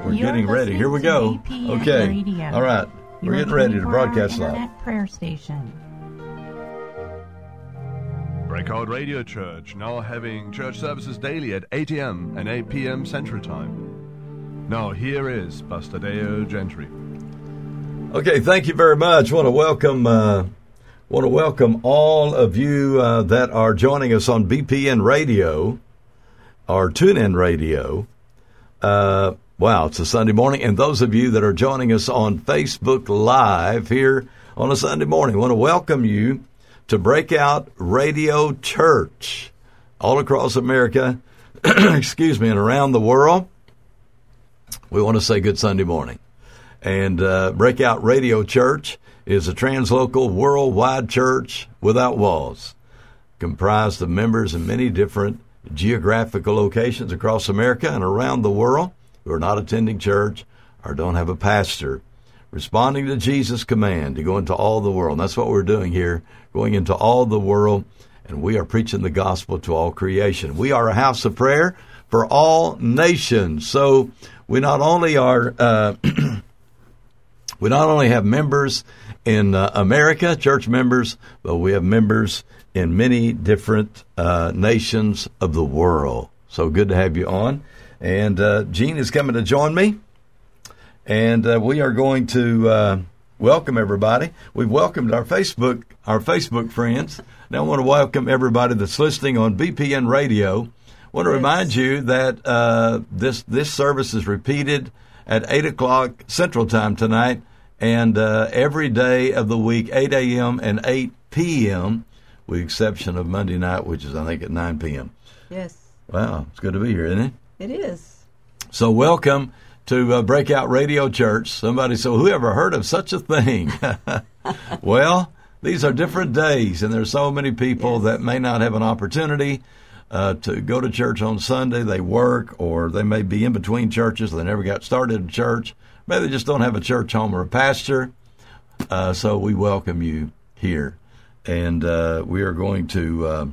We're getting ready. Here we go. Okay. Radio. All right. We're getting ready to broadcast live. Internet prayer station. Breakout Radio Church, now having church services daily at 8 a.m. and 8 p.m. Central Time. Now here is Pastor Deo Gentry. Okay, thank you very much. Want to welcome all of you that are joining us on BPN Radio or TuneIn Radio. Wow, it's a Sunday morning. And those of you that are joining us on Facebook Live here on a Sunday morning, I want to welcome you to Breakout Radio Church all across America, excuse me, and around the world. We want to say good Sunday morning. And Breakout Radio Church is a translocal worldwide church without walls, comprised of members in many different geographical locations across America and around the world who are not attending church or don't have a pastor, responding to Jesus' command to go into all the world. And that's what we're doing here, going into all the world, and we are preaching the gospel to all creation. We are a house of prayer for all nations. So we not only are we not only have members in America, church members, but we have members in many different nations of the world. So good to have you on. And Gene is coming to join me. And we are going to welcome everybody. We've welcomed our Facebook friends. Now I want to welcome everybody that's listening on BPN Radio. I want to remind you that this service is repeated at 8 o'clock Central Time tonight, and every day of the week, 8 a.m. and 8 p.m., with the exception of Monday night, which is, I think, at 9 p.m. Yes. Wow, it's good to be here, isn't it? It is. So welcome to Breakout Radio Church. Somebody said, who ever heard of such a thing? Well, these are different days, and there's so many people that may not have an opportunity to go to church on Sunday. They work, or they may be in between churches. They never got started in church. Maybe they just don't have a church home or a pastor. So we welcome you here. And we are going to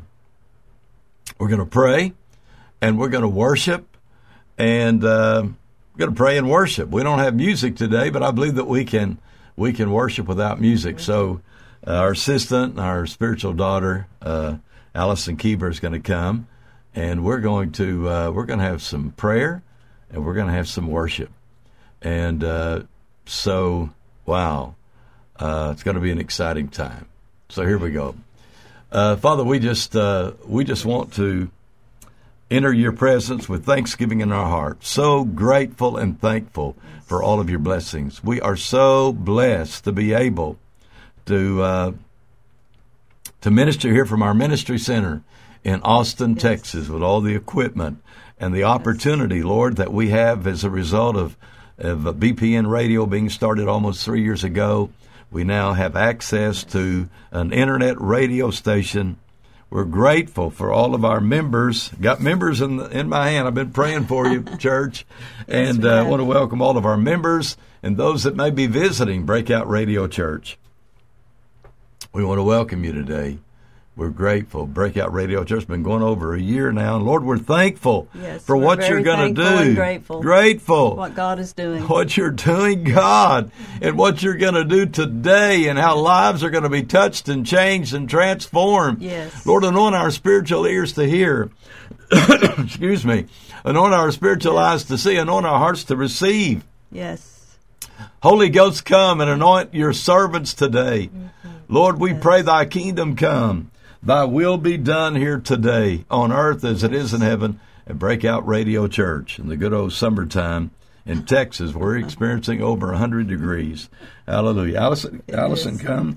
pray, and we're going to worship, and we're going to pray and worship. We don't have music today, but I believe that we can worship without music. So our assistant, our spiritual daughter, Allison Keeber, is going to come, and we're going to have some prayer, and we're going to have some worship. And so, wow, it's going to be an exciting time. So here we go. Father, we just want to enter your presence with thanksgiving in our heart. So grateful and thankful for all of your blessings. We are so blessed to be able to minister here from our ministry center in Austin, Texas, with all the equipment and the opportunity, Lord, that we have as a result of BPN Radio being started almost 3 years ago. We now have access to an internet radio station. We're grateful for all of our members. Got members in my hand. I've been praying for you, church. And I want to welcome all of our members and those that may be visiting Breakout Radio Church. We want to welcome you today. We're grateful. Breakout Radio Church has been going over a year now. And Lord, we're thankful for what you're going to do. And grateful. What God is doing. What you're doing, God, and what you're going to do today, and how lives are going to be touched and changed and transformed. Yes. Lord, anoint our spiritual ears to hear. Excuse me. Anoint our spiritual eyes to see. Anoint our hearts to receive. Yes. Holy Ghost, come and anoint your servants today. Mm-hmm. Lord, we pray thy kingdom come. Thy will be done here today on earth as it is in heaven at Breakout Radio Church in the good old summertime in Texas. We're experiencing over 100 degrees. Hallelujah. Allison, come.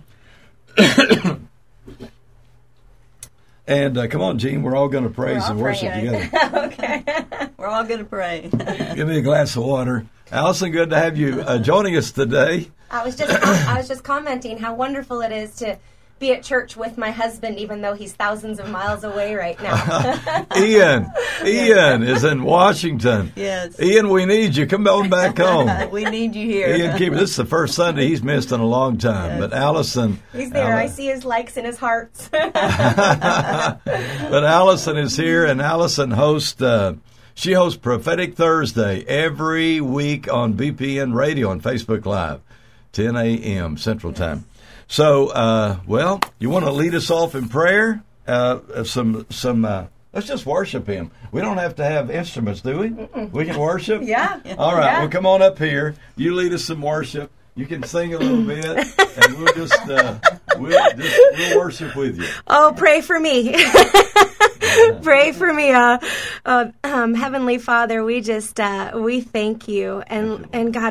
And come on, Gene. We're all going to praise and worship together. Okay. We're all going to pray. Give me a glass of water. Allison, good to have you joining us today. I was just commenting how wonderful it is to be at church with my husband, even though he's thousands of miles away right now. Ian is in Washington. Yes. Ian, we need you. Come on back home. We need you here. Ian Keeper, this is the first Sunday he's missed in a long time. Yes. But Allison... He's there. I see his likes and his hearts. But Allison is here, and Allison hosts She hosts Prophetic Thursday every week on BPN Radio on Facebook Live, 10 a.m. Central Time. So, well, you want to lead us off in prayer? Let's just worship Him. We don't have to have instruments, do we? We can worship? Yeah. All right, Yeah. well, come on up here. You lead us some worship. You can sing a little bit, and we'll just we'll worship with you. Oh, pray for me. Pray for me. Heavenly Father, we just, we thank you. And God,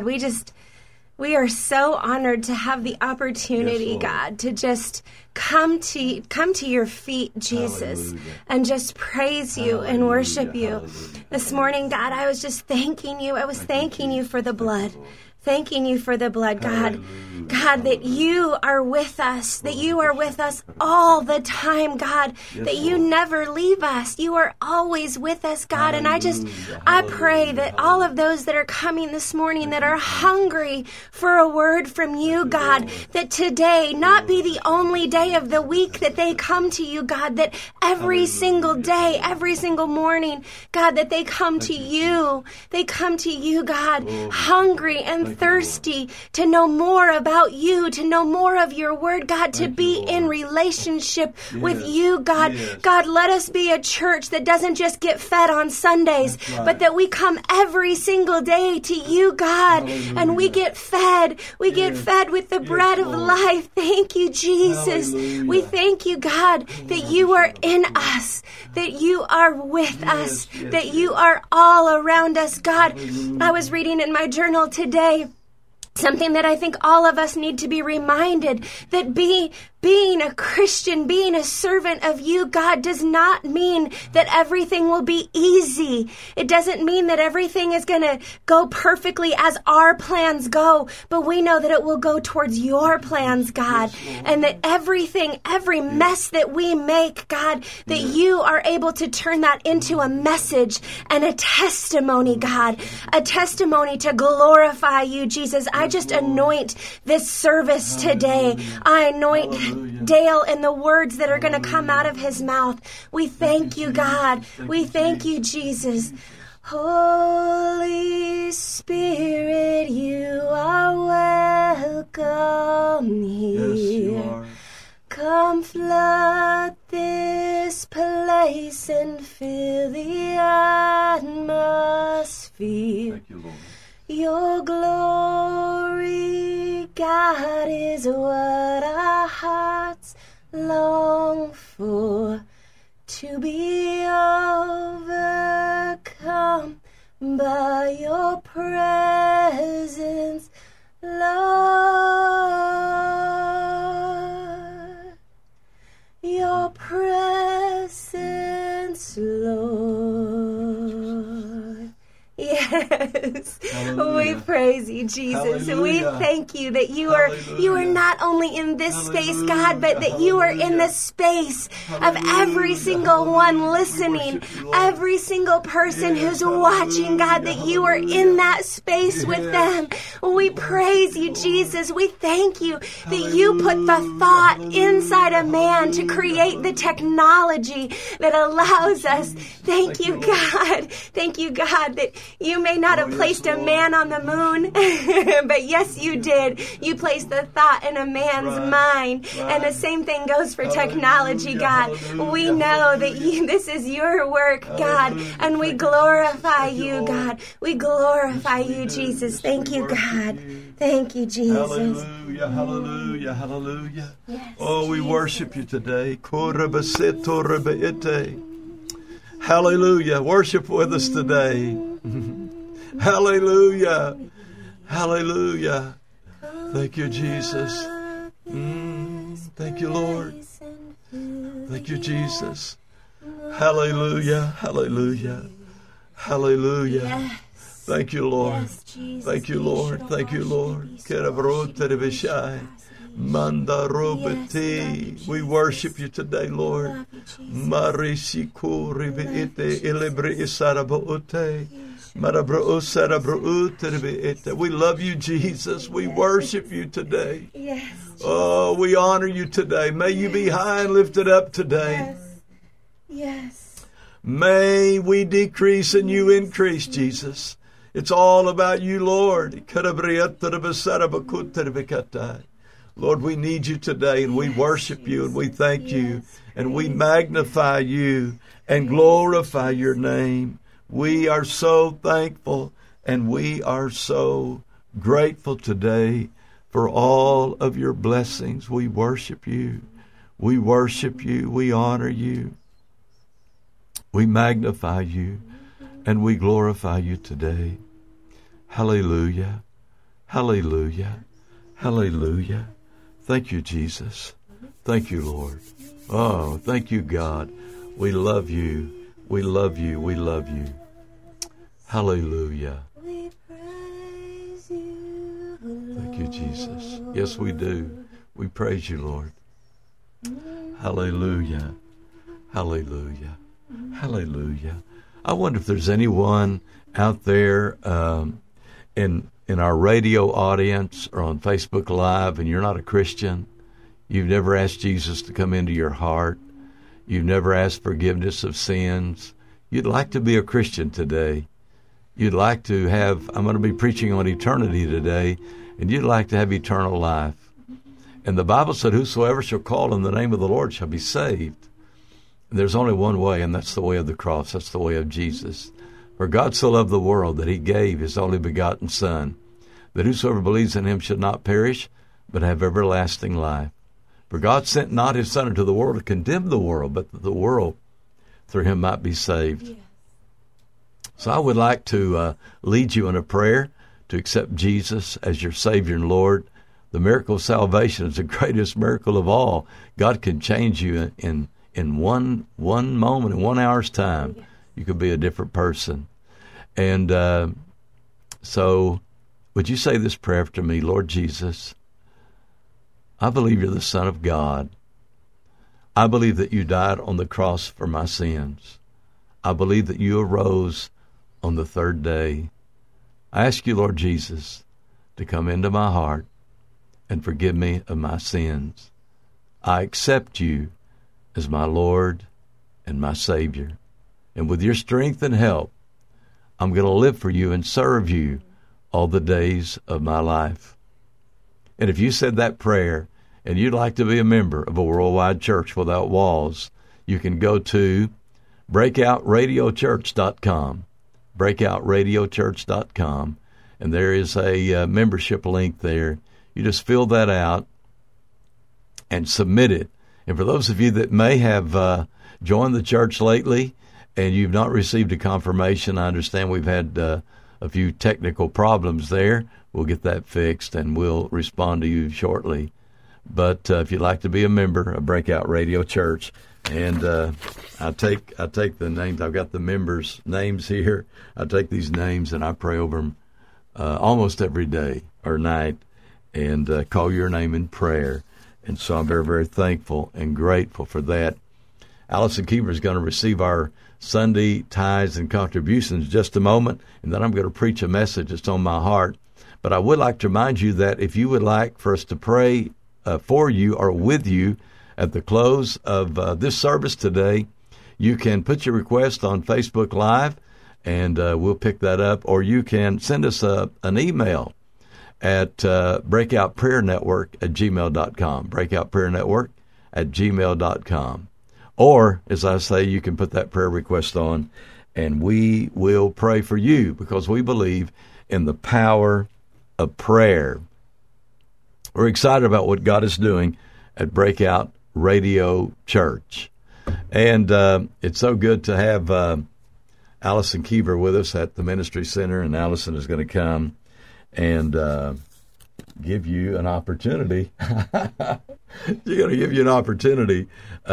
we are so honored to have the opportunity, Yes, Lord. God, to just come to your feet, Jesus, Hallelujah. and just praise you and Hallelujah. worship you. Hallelujah. This morning, God, I was just thanking you. I was thanking you for the blood. Thanking you for the blood, God. Hallelujah. God, that you are with us, that you are with us all the time, God, that you Lord. never leave us. You are always with us, God. And I Hallelujah. pray that all of those that are coming this morning that are hungry for a word from you, God, that today not be the only day of the week that they come to you, God, that every single day, every single morning, God, that they come to you. They come to you, God, hungry and thirsty to know more about you, to know more of your word, God, to be in relationship with you, God. Yes. God, let us be a church that doesn't just get fed on Sundays, but that we come every single day to you, God, and we get fed. We get fed with the bread of Lord. life. Thank you, Jesus. Hallelujah. We thank you, God, that you are in us, that you are with us, yes, that you are all around us, God. I was reading in my journal today something that I think all of us need to be reminded, that being a Christian, being a servant of you, God, does not mean that everything will be easy. It doesn't mean that everything is going to go perfectly as our plans go, but we know that it will go towards your plans, God, and that every mess that we make, God, that you are able to turn that into a message and a testimony, God, a testimony to glorify you, Jesus. I just anoint this service today. I anoint Dale and the words that are going to come out of his mouth. We thank you, God. We thank you, Jesus. Holy Spirit, you are welcome here. Yes, you are. Come flood this place and fill the atmosphere. Thank you, Lord. Your glory, God, is what our hearts long for, to be overcome by your presence, Lord. Your presence, Lord. Yes. Hallelujah. We praise you, Jesus. And we Hallelujah. thank you that you are Hallelujah. not only in this space, Hallelujah. God, but that you are in Hallelujah. the space of Hallelujah. every single one Hallelujah. We listening, worship you, Lord. every single person Yes. who's watching, God, Hallelujah. that you are in Hallelujah. that space with Yes. them. We praise you, Jesus. We thank you that you put the thought inside a man to create the technology that allows us. Thank you, Lord. God. Thank you, God, that you may not have yes, placed a Lord. man on the moon, but yes, you did. You placed the thought in a man's Right. mind. Right. And the same thing goes for Hallelujah. technology, God. Hallelujah. We know that Hallelujah. this is your work, God, Hallelujah. and we Thank you, glorify Jesus. Thank you, you, Lord. God. We glorify Yes, we you, do. Jesus. Yes, Thank we you, worship God. you. Thank you, Jesus. Hallelujah, hallelujah, hallelujah. Yes, Oh, we Jesus. worship you today. Korabaseto rebeete. Hallelujah. Worship with us today. Hallelujah. Hallelujah. Thank you, Jesus. Thank you, Lord. Thank you, Jesus. Hallelujah. Hallelujah. Hallelujah. Yes. Thank you, Lord. Yes, Jesus. Thank you, Lord. Thank you, Lord. Kerabroterebeshai. Mandarobeti. We worship you today, Lord. Marisiku ribeete elebre isarabote. Marabro sarabroute. We love you, Jesus. We worship you today. Yes. Oh, we honor you today. May you be high and lifted up today. Yes. Yes. May we decrease and you increase, Jesus. It's all about you, Lord. Lord, we need you today, and we worship you, and we thank you, and we magnify you and glorify your name. We are so thankful, and we are so grateful today for all of your blessings. We worship you. We worship you. We honor you. We magnify you, and we glorify you today. Hallelujah. Hallelujah. Hallelujah. Thank you, Jesus. Thank you, Lord. Oh, thank you, God. We love you. We love you. We love you. Hallelujah. We praise you, Lord. Thank you, Jesus. Yes, we do. We praise you, Lord. Hallelujah. Hallelujah. Hallelujah. I wonder if there's anyone out there in our radio audience or on Facebook Live, and you're not a Christian. You've never asked Jesus to come into your heart. You've never asked forgiveness of sins. You'd like to be a Christian today. You'd like to have, I'm going to be preaching on eternity today, and you'd like to have eternal life. And the Bible said, whosoever shall call on the name of the Lord shall be saved. And there's only one way, and that's the way of the cross. That's the way of Jesus. For God so loved the world that he gave his only begotten Son, that whosoever believes in him should not perish, but have everlasting life. For God sent not his Son into the world to condemn the world, but that the world through him might be saved. Yes. So I would like to lead you in a prayer to accept Jesus as your Savior and Lord. The miracle of salvation is the greatest miracle of all. God can change you in one moment, in 1 hour's time. Yes. You could be a different person. And so would you say this prayer after me? Lord Jesus, I believe you're the Son of God. I believe that you died on the cross for my sins. I believe that you arose on the third day. I ask you, Lord Jesus, to come into my heart and forgive me of my sins. I accept you as my Lord and my Savior. And with your strength and help, I'm going to live for you and serve you all the days of my life. And if you said that prayer and you'd like to be a member of a worldwide church without walls, you can go to breakoutradiochurch.com, breakoutradiochurch.com, and there is a membership link there. You just fill that out and submit it. And for those of you that may have joined the church lately and you've not received a confirmation, I understand we've had a few technical problems there. We'll get that fixed, and we'll respond to you shortly. But if you'd like to be a member of Breakout Radio Church, and I take the names. I've got the members' names here. I take these names and I pray over them almost every day or night, and call your name in prayer. And so I'm very, very thankful and grateful for that. Allison Keever is going to receive our Sunday tithes and contributions in just a moment, and then I'm going to preach a message that's on my heart. But I would like to remind you that if you would like for us to pray for you or with you at the close of this service today, you can put your request on Facebook Live, and we'll pick that up. Or you can send us an email at breakoutprayernetwork@gmail.com, breakoutprayernetwork@gmail.com. Or, as I say, you can put that prayer request on, and we will pray for you because we believe in the power of prayer. We're excited about what God is doing at Breakout Radio Church. And it's so good to have Allison Keever with us at the Ministry Center, and Allison is going to come and give you an opportunity. She's going to give you an opportunity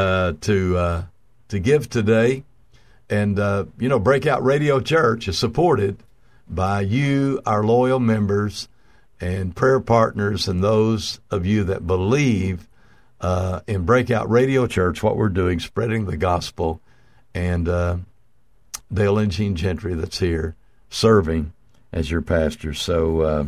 to give today. And, Breakout Radio Church is supported by you, our loyal members and prayer partners, and those of you that believe in Breakout Radio Church, what we're doing, spreading the gospel, and Dale and Jean Gentry that's here serving as your pastor. So,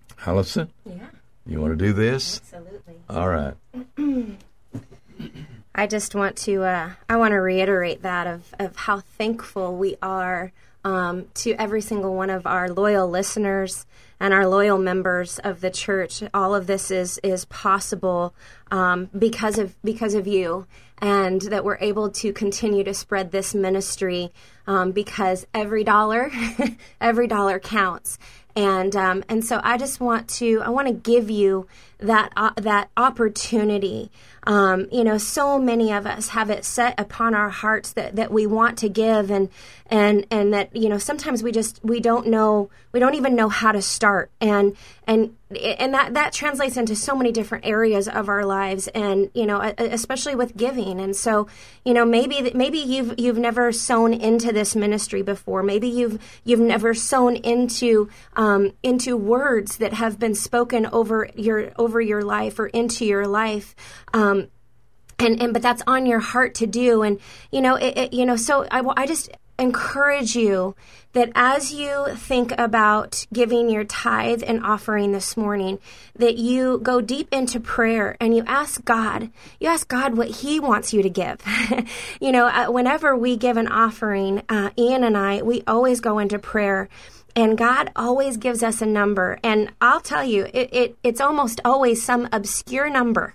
Allison? Yeah. You want to do this? Absolutely. All right. I just want to I want to reiterate that of how thankful we are to every single one of our loyal listeners and our loyal members of the church. All of this is possible because of you, and that we're able to continue to spread this ministry because every dollar counts. And so I just want to give you that opportunity. So many of us have it set upon our hearts that we want to give, and that, sometimes we don't even know how to start. And that translates into so many different areas of our lives, and, especially with giving. And so, maybe you've never sown into this ministry before. Maybe you've never sown into words that have been spoken over your life or into your life. But that's on your heart to do. And, so I just encourage you that as you think about giving your tithe and offering this morning, that you go deep into prayer and you ask God what He wants you to give. Whenever we give an offering, Ian and I, we always go into prayer. And God always gives us a number. And I'll tell you, it's almost always some obscure number.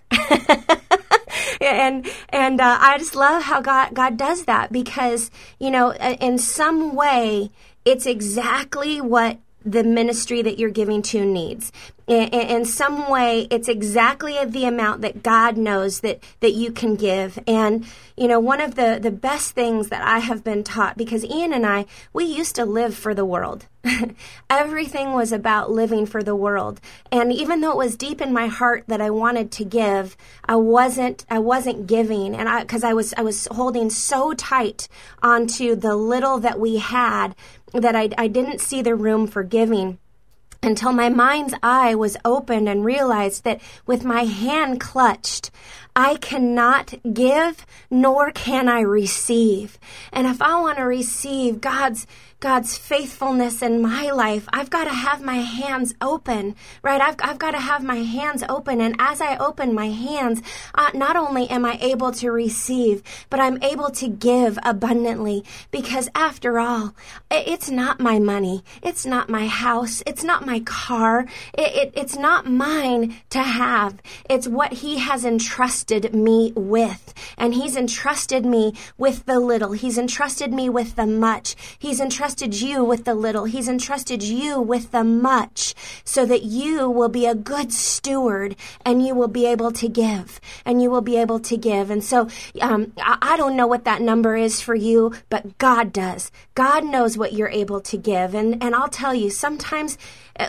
And I just love how God does that, because, in some way, it's exactly what the ministry that you're giving to needs. In some way, it's exactly the amount that God knows that you can give. And, one of the best things that I have been taught, because Ian and I, we used to live for the world. Everything was about living for the world. And even though it was deep in my heart that I wanted to give, I wasn't giving. And because I was holding so tight onto the little that we had that I didn't see the room for giving, until my mind's eye was opened and realized that with my hand clutched, I cannot give, nor can I receive. And if I want to receive God's faithfulness in my life, I've got to have my hands open, right? I've got to have my hands open. And as I open my hands, not only am I able to receive, but I'm able to give abundantly, because after all, it's not my money. It's not my house. It's not my car. It's not mine to have. It's what He has entrusted me with. And He's entrusted me with the little. He's entrusted me with the much. He's entrusted you with the little. He's entrusted you with the much, so that you will be a good steward and you will be able to give. And you will be able to give. And so I don't know what that number is for you, but God does. God knows what you're able to give. And I'll tell you, sometimes,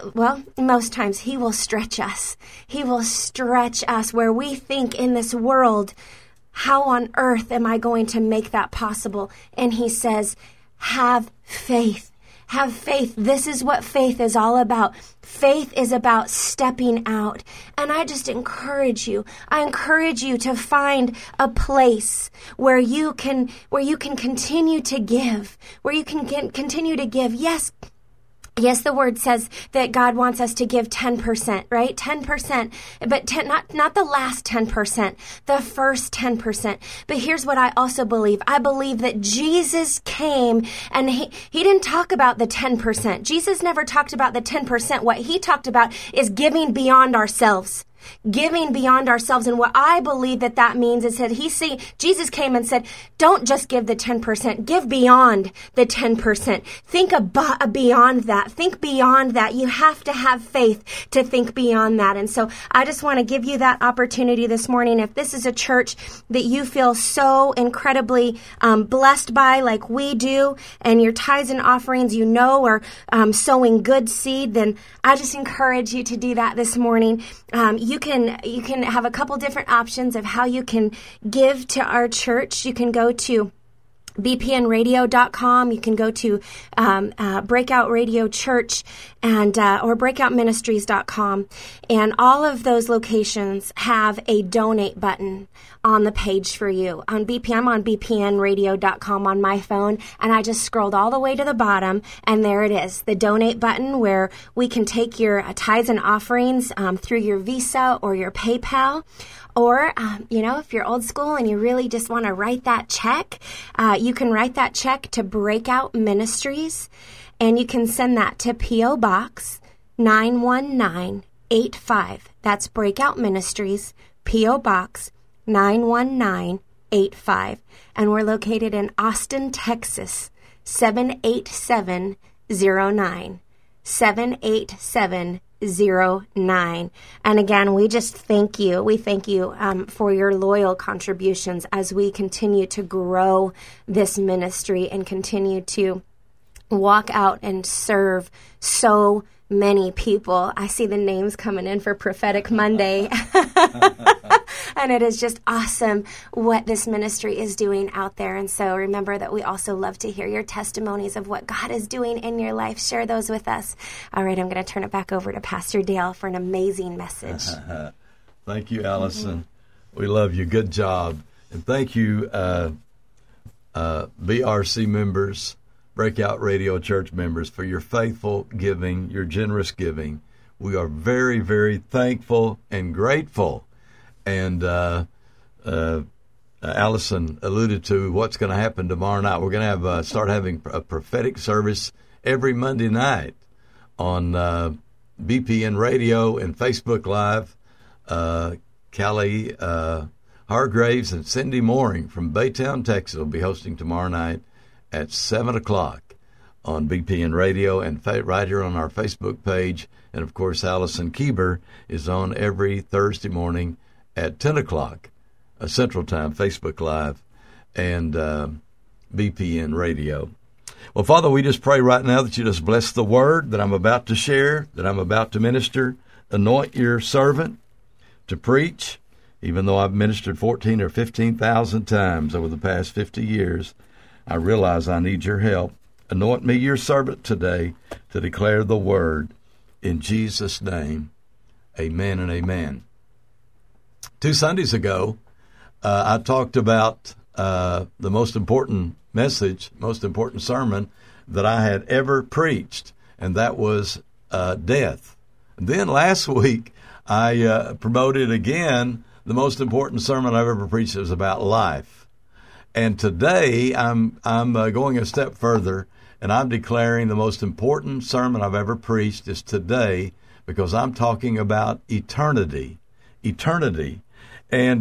most times, He will stretch us. He will stretch us where we think in this world, how on earth am I going to make that possible? And He says, have faith. Have faith. This is what faith is all about. Faith is about stepping out. And I just encourage you. I encourage you to find a place where you can continue to give, where you can continue to give. Yes, the word says that God wants us to give 10%, right? 10%, but not the last 10%, the first 10%. But here's what I also believe. I believe that Jesus came and he didn't talk about the 10%. Jesus never talked about the 10%. What He talked about is giving beyond ourselves. Giving beyond ourselves. And what I believe that means is that Jesus came and said, don't just give the 10%, give beyond the 10%. Think beyond that. Think beyond that. You have to have faith to think beyond that. And so I just want to give you that opportunity this morning. If this is a church that you feel so incredibly blessed by, like we do, and your tithes and offerings, are sowing good seed, then I just encourage you to do that this morning. You can have a couple different options of how you can give to our church. You can go to bpnradio.com. You can go to Breakout Radio Church or breakoutministries.com. And all of those locations have a donate button on the page for you. I'm on bpnradio.com on my phone, and I just scrolled all the way to the bottom, and there it is, the donate button, where we can take your tithes and offerings through your Visa or your PayPal. Or, if you're old school and you really just want to write that check, you can write that check to Breakout Ministries, and you can send that to P.O. Box 91985. That's Breakout Ministries, P.O. Box 91985. And we're located in Austin, Texas, 78709. 78709. And again, we just thank you. We thank you for your loyal contributions as we continue to grow this ministry and continue to walk out and serve so many people. I see the names coming in for Prophetic Monday. And it is just awesome what this ministry is doing out there. And so remember that we also love to hear your testimonies of what God is doing in your life. Share those with us. All right, I'm going to turn it back over to Pastor Dale for an amazing message. Thank you, Allison. We love you. Good job. And thank you, BRC members, Breakout Radio Church members, for your faithful giving, your generous giving. We are very, very thankful and grateful. And Allison alluded to what's going to happen tomorrow night. We're going to start having a prophetic service every Monday night on BPN Radio and Facebook Live. Callie Hargraves and Cindy Mooring from Baytown, Texas will be hosting tomorrow night at 7 o'clock on BPN Radio and right here on our Facebook page. And, of course, Allison Kieber is on every Thursday morning at 10 o'clock Central Time, Facebook Live, and BPN Radio. Well, Father, we just pray right now that you just bless the word that I'm about to share, that I'm about to minister. Anoint your servant to preach, even though I've ministered 14 or 15,000 times over the past 50 years. I realize I need your help. Anoint me, your servant, today to declare the word. In Jesus' name, amen and amen. 2 Sundays ago, I talked about the most important message, most important sermon that I had ever preached, and that was death. And then last week, I promoted again the most important sermon I've ever preached. It was about life. And today, I'm going a step further, and I'm declaring the most important sermon I've ever preached is today, because I'm talking about eternity. Eternity. And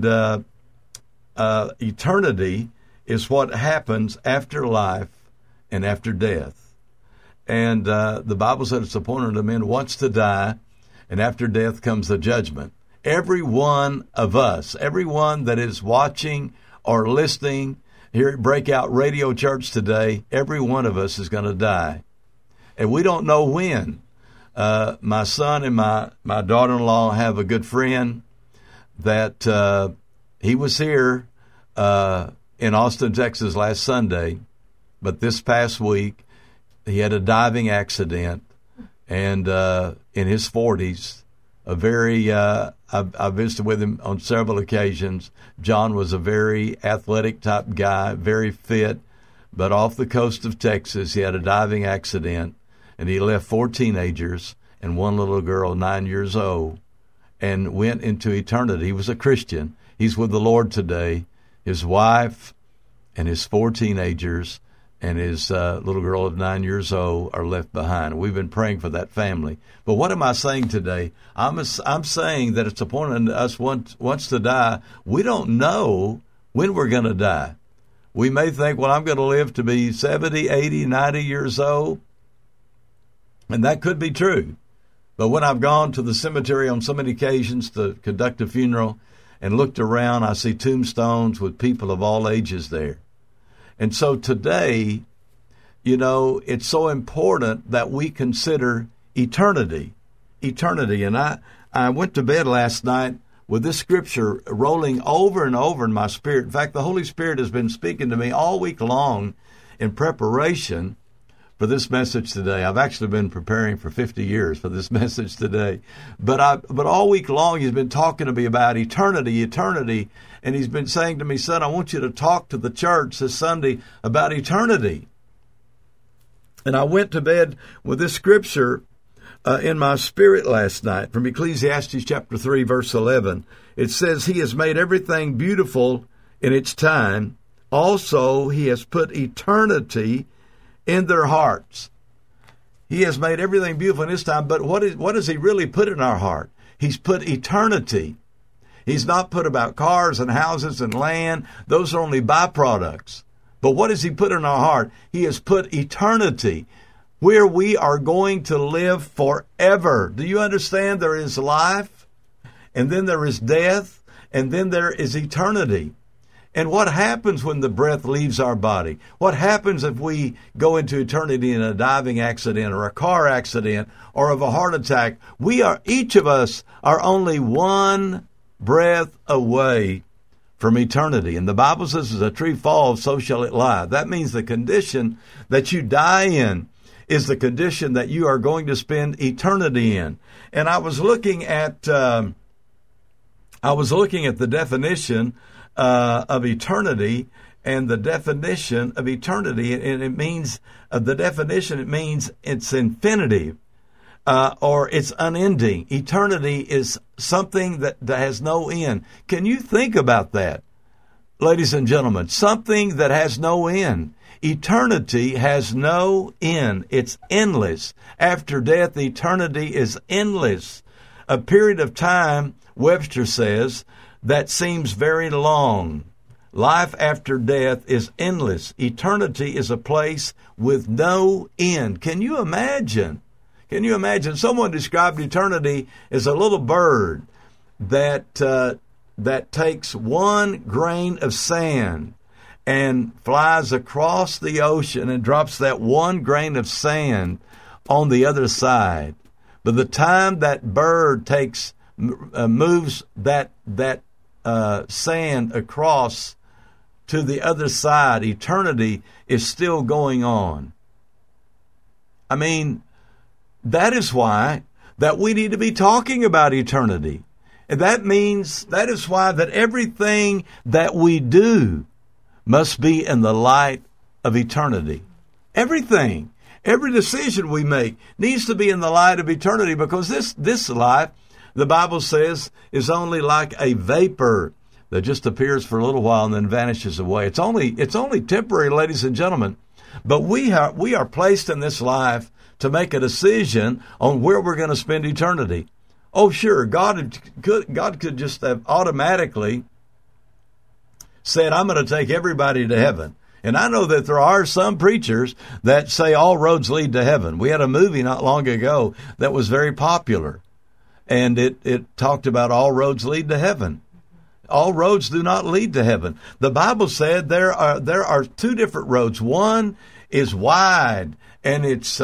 eternity is what happens after life and after death. And the Bible said it's appointed to men once to die, and after death comes the judgment. Every one of us, everyone that is watching or listening here at Breakout Radio Church today, every one of us is going to die. And we don't know when. My son and my daughter-in-law have a good friend that he was here in Austin, Texas last Sunday, but this past week he had a diving accident, and in his 40s, a very I visited with him on several occasions. John was a very athletic type guy, very fit, but off the coast of Texas, he had a diving accident, and he left 4 teenagers and 1 little girl, 9 years old, and went into eternity. He was a Christian. He's with the Lord today. His wife and his 4 teenagers and his little girl of 9 years old are left behind. We've been praying for that family. But what am I saying today? I'm saying that it's appointed to us once to die. We don't know when we're going to die. We may think, well, I'm going to live to be 70, 80, 90 years old. And that could be true. But when I've gone to the cemetery on so many occasions to conduct a funeral and looked around, I see tombstones with people of all ages there. And so today, it's so important that we consider eternity. Eternity. And I went to bed last night with this scripture rolling over and over in my spirit. In fact, the Holy Spirit has been speaking to me all week long in preparation for this message today. I've actually been preparing for 50 years for this message today. But all week long, he's been talking to me about eternity. And he's been saying to me, son, I want you to talk to the church this Sunday about eternity. And I went to bed with this scripture in my spirit last night from Ecclesiastes chapter 3, verse 11. It says, He has made everything beautiful in its time. Also, He has put eternity in their hearts. He has made everything beautiful in His time, but what does He really put in our heart? He's put eternity. He's not put about cars and houses and land. Those are only byproducts. But what has He put in our heart? He has put eternity, where we are going to live forever. Do you understand? There is life, and then there is death, and then there is eternity. And what happens when the breath leaves our body? What happens if we go into eternity in a diving accident or a car accident or of a heart attack? Each of us are only one breath away from eternity. And the Bible says, as a tree falls, so shall it lie. That means the condition that you die in is the condition that you are going to spend eternity in. And I was looking at the definition of eternity, and the definition of eternity, and it means it means it's infinitive, or it's unending. Eternity is something that has no end. Can you think about that, ladies and gentlemen? Something that has no end. Eternity has no end. It's endless. After death, eternity is endless. A period of time, Webster says, that seems very long. Life after death is endless. Eternity is a place with no end. Can you imagine? Can you imagine? Someone described eternity as a little bird that takes one grain of sand and flies across the ocean and drops that one grain of sand on the other side. By the time that bird moves that sand across to the other side, eternity is still going on. I mean, that is why that we need to be talking about eternity. And that is why that everything that we do must be in the light of eternity. Everything, every decision we make needs to be in the light of eternity, because this life, the Bible says, is only like a vapor that just appears for a little while and then vanishes away. It's only temporary, ladies and gentlemen. But we are placed in this life to make a decision on where we're going to spend eternity. Oh, sure, God could just have automatically said, I'm going to take everybody to heaven. And I know that there are some preachers that say all roads lead to heaven. We had a movie not long ago that was very popular, and it talked about all roads lead to heaven. All roads do not lead to heaven. The Bible said there are two different roads. One is wide, and it's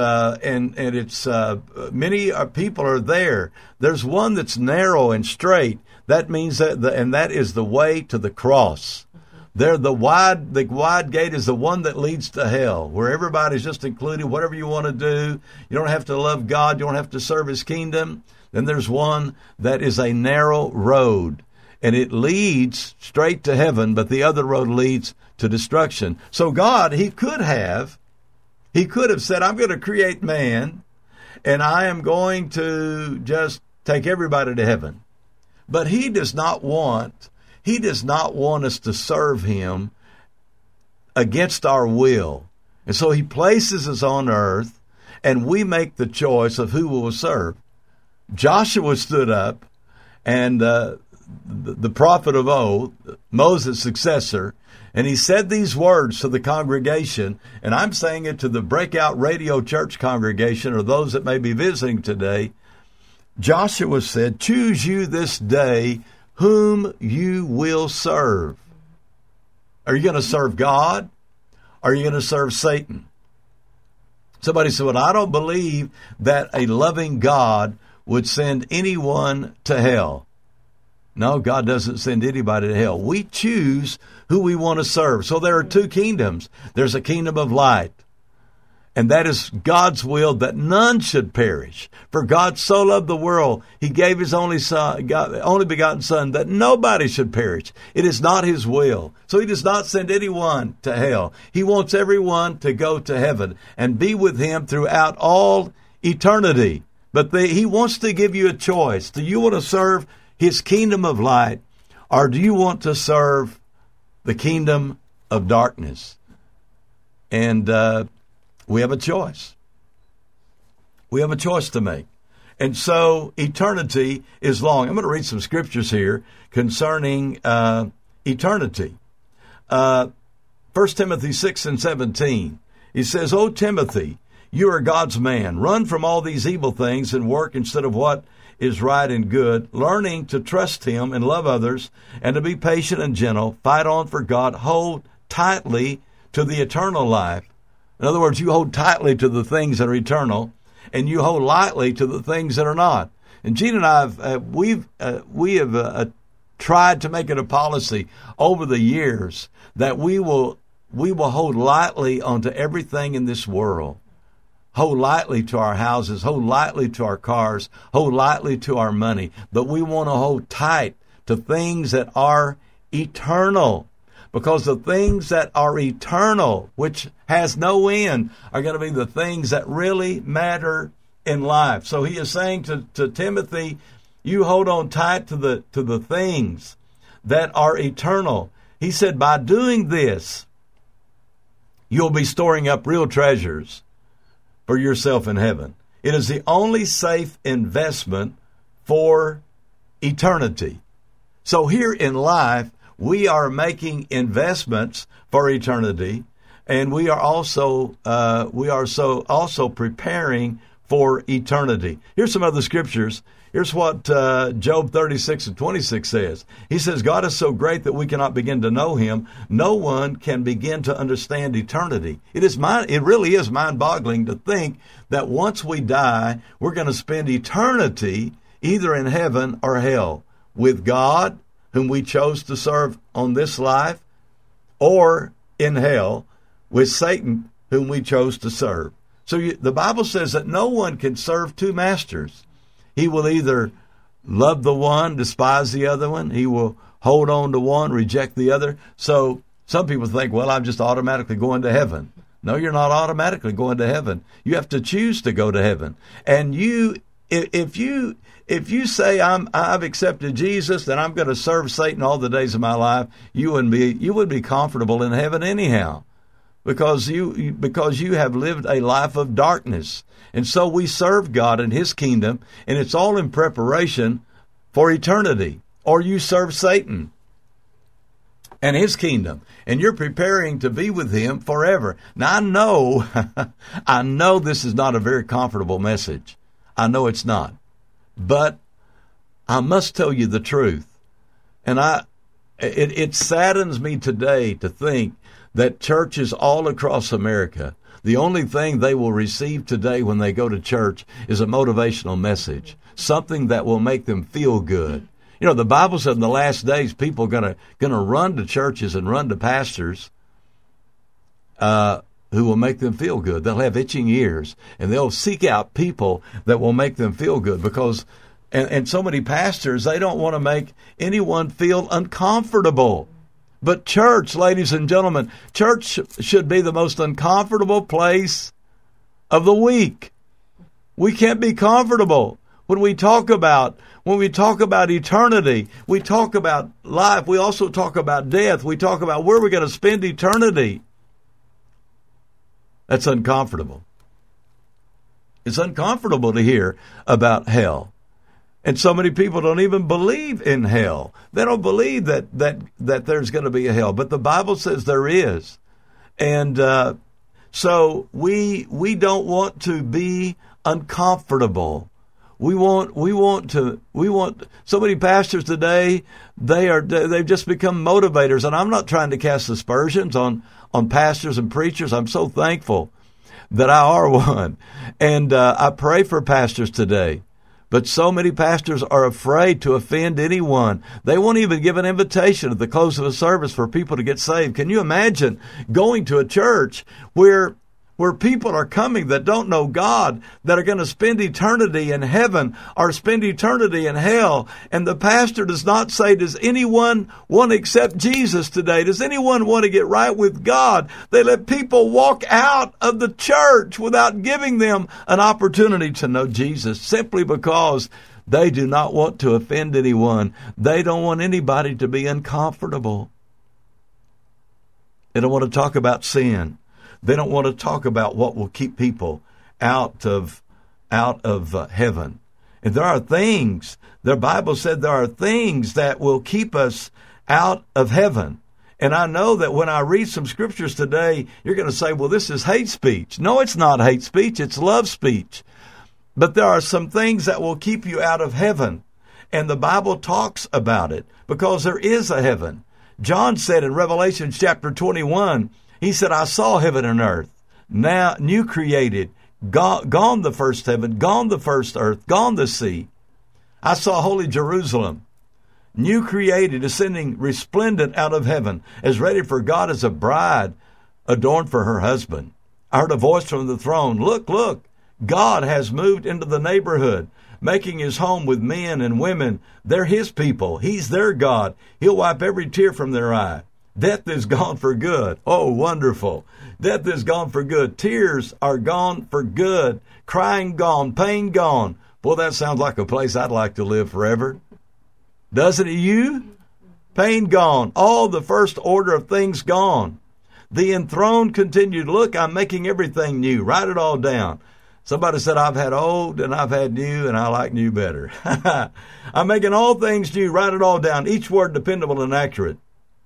many people are there. There's one that's narrow and straight. That means that is the way to the cross. The wide gate is the one that leads to hell, where everybody's just included, whatever you want to do. You don't have to love God. You don't have to serve His kingdom. Then there's one that is a narrow road, and it leads straight to heaven, but the other road leads to destruction. So God, He could have said, I'm going to create man, and I am going to just take everybody to heaven. But He does not want us to serve Him against our will. And so He places us on earth, and we make the choice of who we will serve. Joshua stood up, and the prophet of old, Moses' successor, and he said these words to the congregation, and I'm saying it to the Breakout Radio Church congregation or those that may be visiting today. Joshua said, choose you this day whom you will serve. Are you going to serve God? Or are you going to serve Satan? Somebody said, well, I don't believe that a loving God would send anyone to hell. No, God doesn't send anybody to hell. We choose who we want to serve. So there are two kingdoms. There's a kingdom of light, and that is God's will that none should perish. For God so loved the world, He gave His only begotten Son, that nobody should perish. It is not His will. So He does not send anyone to hell. He wants everyone to go to heaven and be with Him throughout all eternity. But he wants to give you a choice. Do you want to serve his kingdom of light, or do you want to serve the kingdom of darkness? And we have a choice. We have a choice to make. And so eternity is long. I'm going to read some scriptures here concerning eternity. 1 Timothy 6:17. He says, O Timothy, you are God's man. Run from all these evil things and work instead of what is right and good, learning to trust him and love others and to be patient and gentle. Fight on for God. Hold tightly to the eternal life. In other words, you hold tightly to the things that are eternal, and you hold lightly to the things that are not. And Gene and I, we have tried to make it a policy over the years that we will hold lightly onto everything in this world. Hold lightly to our houses, hold lightly to our cars, hold lightly to our money. But we want to hold tight to things that are eternal. Because the things that are eternal, which has no end, are going to be the things that really matter in life. So he is saying to Timothy, you hold on tight to the things that are eternal. He said, by doing this, you'll be storing up real treasures for yourself in heaven. It is the only safe investment for eternity. So here in life, we are making investments for eternity, and we are also preparing for eternity. Here's some other scriptures. Here's what Job 36:26 says. He says, God is so great that we cannot begin to know him. No one can begin to understand eternity. It really is mind-boggling to think that once we die, we're going to spend eternity either in heaven or hell with God, whom we chose to serve on this life, or in hell with Satan, whom we chose to serve. So the Bible says that no one can serve two masters. He will either love the one, despise the other one. He will hold on to one, reject the other. So some people think, well, I'm just automatically going to heaven. No, you're not automatically going to heaven. You have to choose to go to heaven. And if you say I've accepted Jesus, then I'm going to serve Satan all the days of my life, you would be comfortable in heaven anyhow, because you have lived a life of darkness. And so we serve God and his kingdom, and it's all in preparation for eternity. Or you serve Satan and his kingdom, and you're preparing to be with him forever. Now I know this is not a very comfortable message. I know it's not. But I must tell you the truth. And it saddens me today to think that churches all across America, the only thing they will receive today when they go to church is a motivational message, something that will make them feel good. You know, the Bible said in the last days, people are gonna run to churches and run to pastors who will make them feel good. They'll have itching ears, and they'll seek out people that will make them feel good, because and so many pastors, they don't want to make anyone feel uncomfortable. But church, ladies and gentlemen, church should be the most uncomfortable place of the week. We can't be comfortable. When we talk about eternity, we talk about life, we also talk about death, we talk about where we're going to spend eternity. That's uncomfortable. It's uncomfortable to hear about hell. And so many people don't even believe in hell. They don't believe that there's going to be a hell. But the Bible says there is. And so we don't want to be uncomfortable. We want so many pastors today, they've just become motivators. And I'm not trying to cast aspersions on pastors and preachers. I'm so thankful that I are one. And I pray for pastors today. But so many pastors are afraid to offend anyone. They won't even give an invitation at the close of a service for people to get saved. Can you imagine going to a church where where people are coming that don't know God, that are going to spend eternity in heaven or spend eternity in hell. And the pastor does not say, does anyone want to accept Jesus today? Does anyone want to get right with God? They let people walk out of the church without giving them an opportunity to know Jesus, simply because they do not want to offend anyone. They don't want anybody to be uncomfortable. They don't want to talk about sin. They don't want to talk about what will keep people out of heaven. And there are things, the Bible said there are things that will keep us out of heaven. And I know that when I read some scriptures today, you're going to say, well, this is hate speech. No, it's not hate speech. It's love speech. But there are some things that will keep you out of heaven. And the Bible talks about it because there is a heaven. John said in Revelation chapter 21, he said, I saw heaven and earth, now new created, gone the first heaven, gone the first earth, gone the sea. I saw holy Jerusalem, new created, ascending resplendent out of heaven, as ready for God as a bride adorned for her husband. I heard a voice from the throne, look, look, God has moved into the neighborhood, making his home with men and women. They're his people. He's their God. He'll wipe every tear from their eye. Death is gone for good. Oh, wonderful. Death is gone for good. Tears are gone for good. Crying gone. Pain gone. Boy, that sounds like a place I'd like to live forever. Doesn't it, you? Pain gone. All the first order of things gone. The enthroned continued, look, I'm making everything new. Write it all down. Somebody said, I've had old and I've had new, and I like new better. I'm making all things new. Write it all down. Each word dependable and accurate.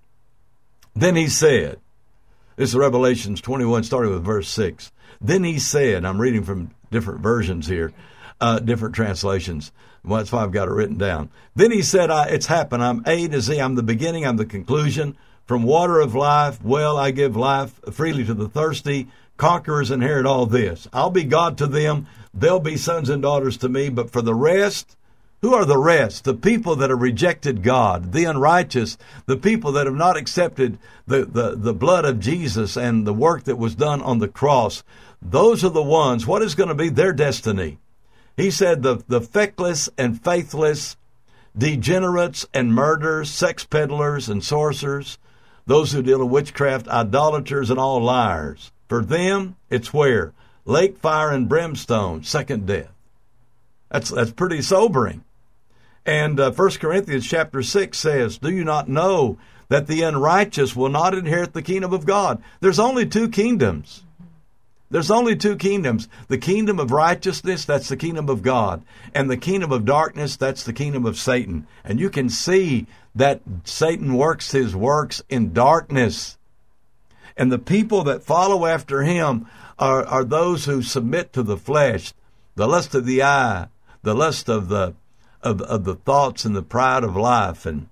Then he said, this is Revelations 21, starting with verse 6. Then he said, I'm reading from different versions here, different translations. Well, that's why I've got it written down. Then he said, it's happened. I'm A to Z. I'm the beginning. I'm the conclusion. From water of life, well, I give life freely to the thirsty. Conquerors inherit all this. I'll be God to them. They'll be sons and daughters to me. But for the rest, who are the rest? The people that have rejected God, the unrighteous, the people that have not accepted the blood of Jesus and the work that was done on the cross. Those are the ones. What is going to be their destiny? He said the feckless and faithless, degenerates and murderers, sex peddlers and sorcerers, those who deal in witchcraft, idolaters, and all liars. For them, it's where? Lake, fire, and brimstone, second death. That's pretty sobering. And 1 Corinthians chapter 6 says, do you not know that the unrighteous will not inherit the kingdom of God? There's only two kingdoms. There's only two kingdoms. The kingdom of righteousness, that's the kingdom of God. And the kingdom of darkness, that's the kingdom of Satan. And you can see that Satan works his works in darkness. And the people that follow after him are those who submit to the flesh, the lust of the eye, the lust of the thoughts and the pride of life, and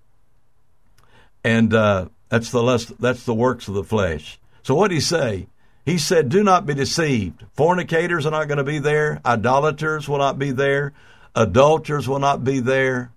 that's the lust, that's the works of the flesh. So what did he say? He said, do not be deceived. Fornicators are not going to be there. Idolaters will not be there. Adulterers will not be there.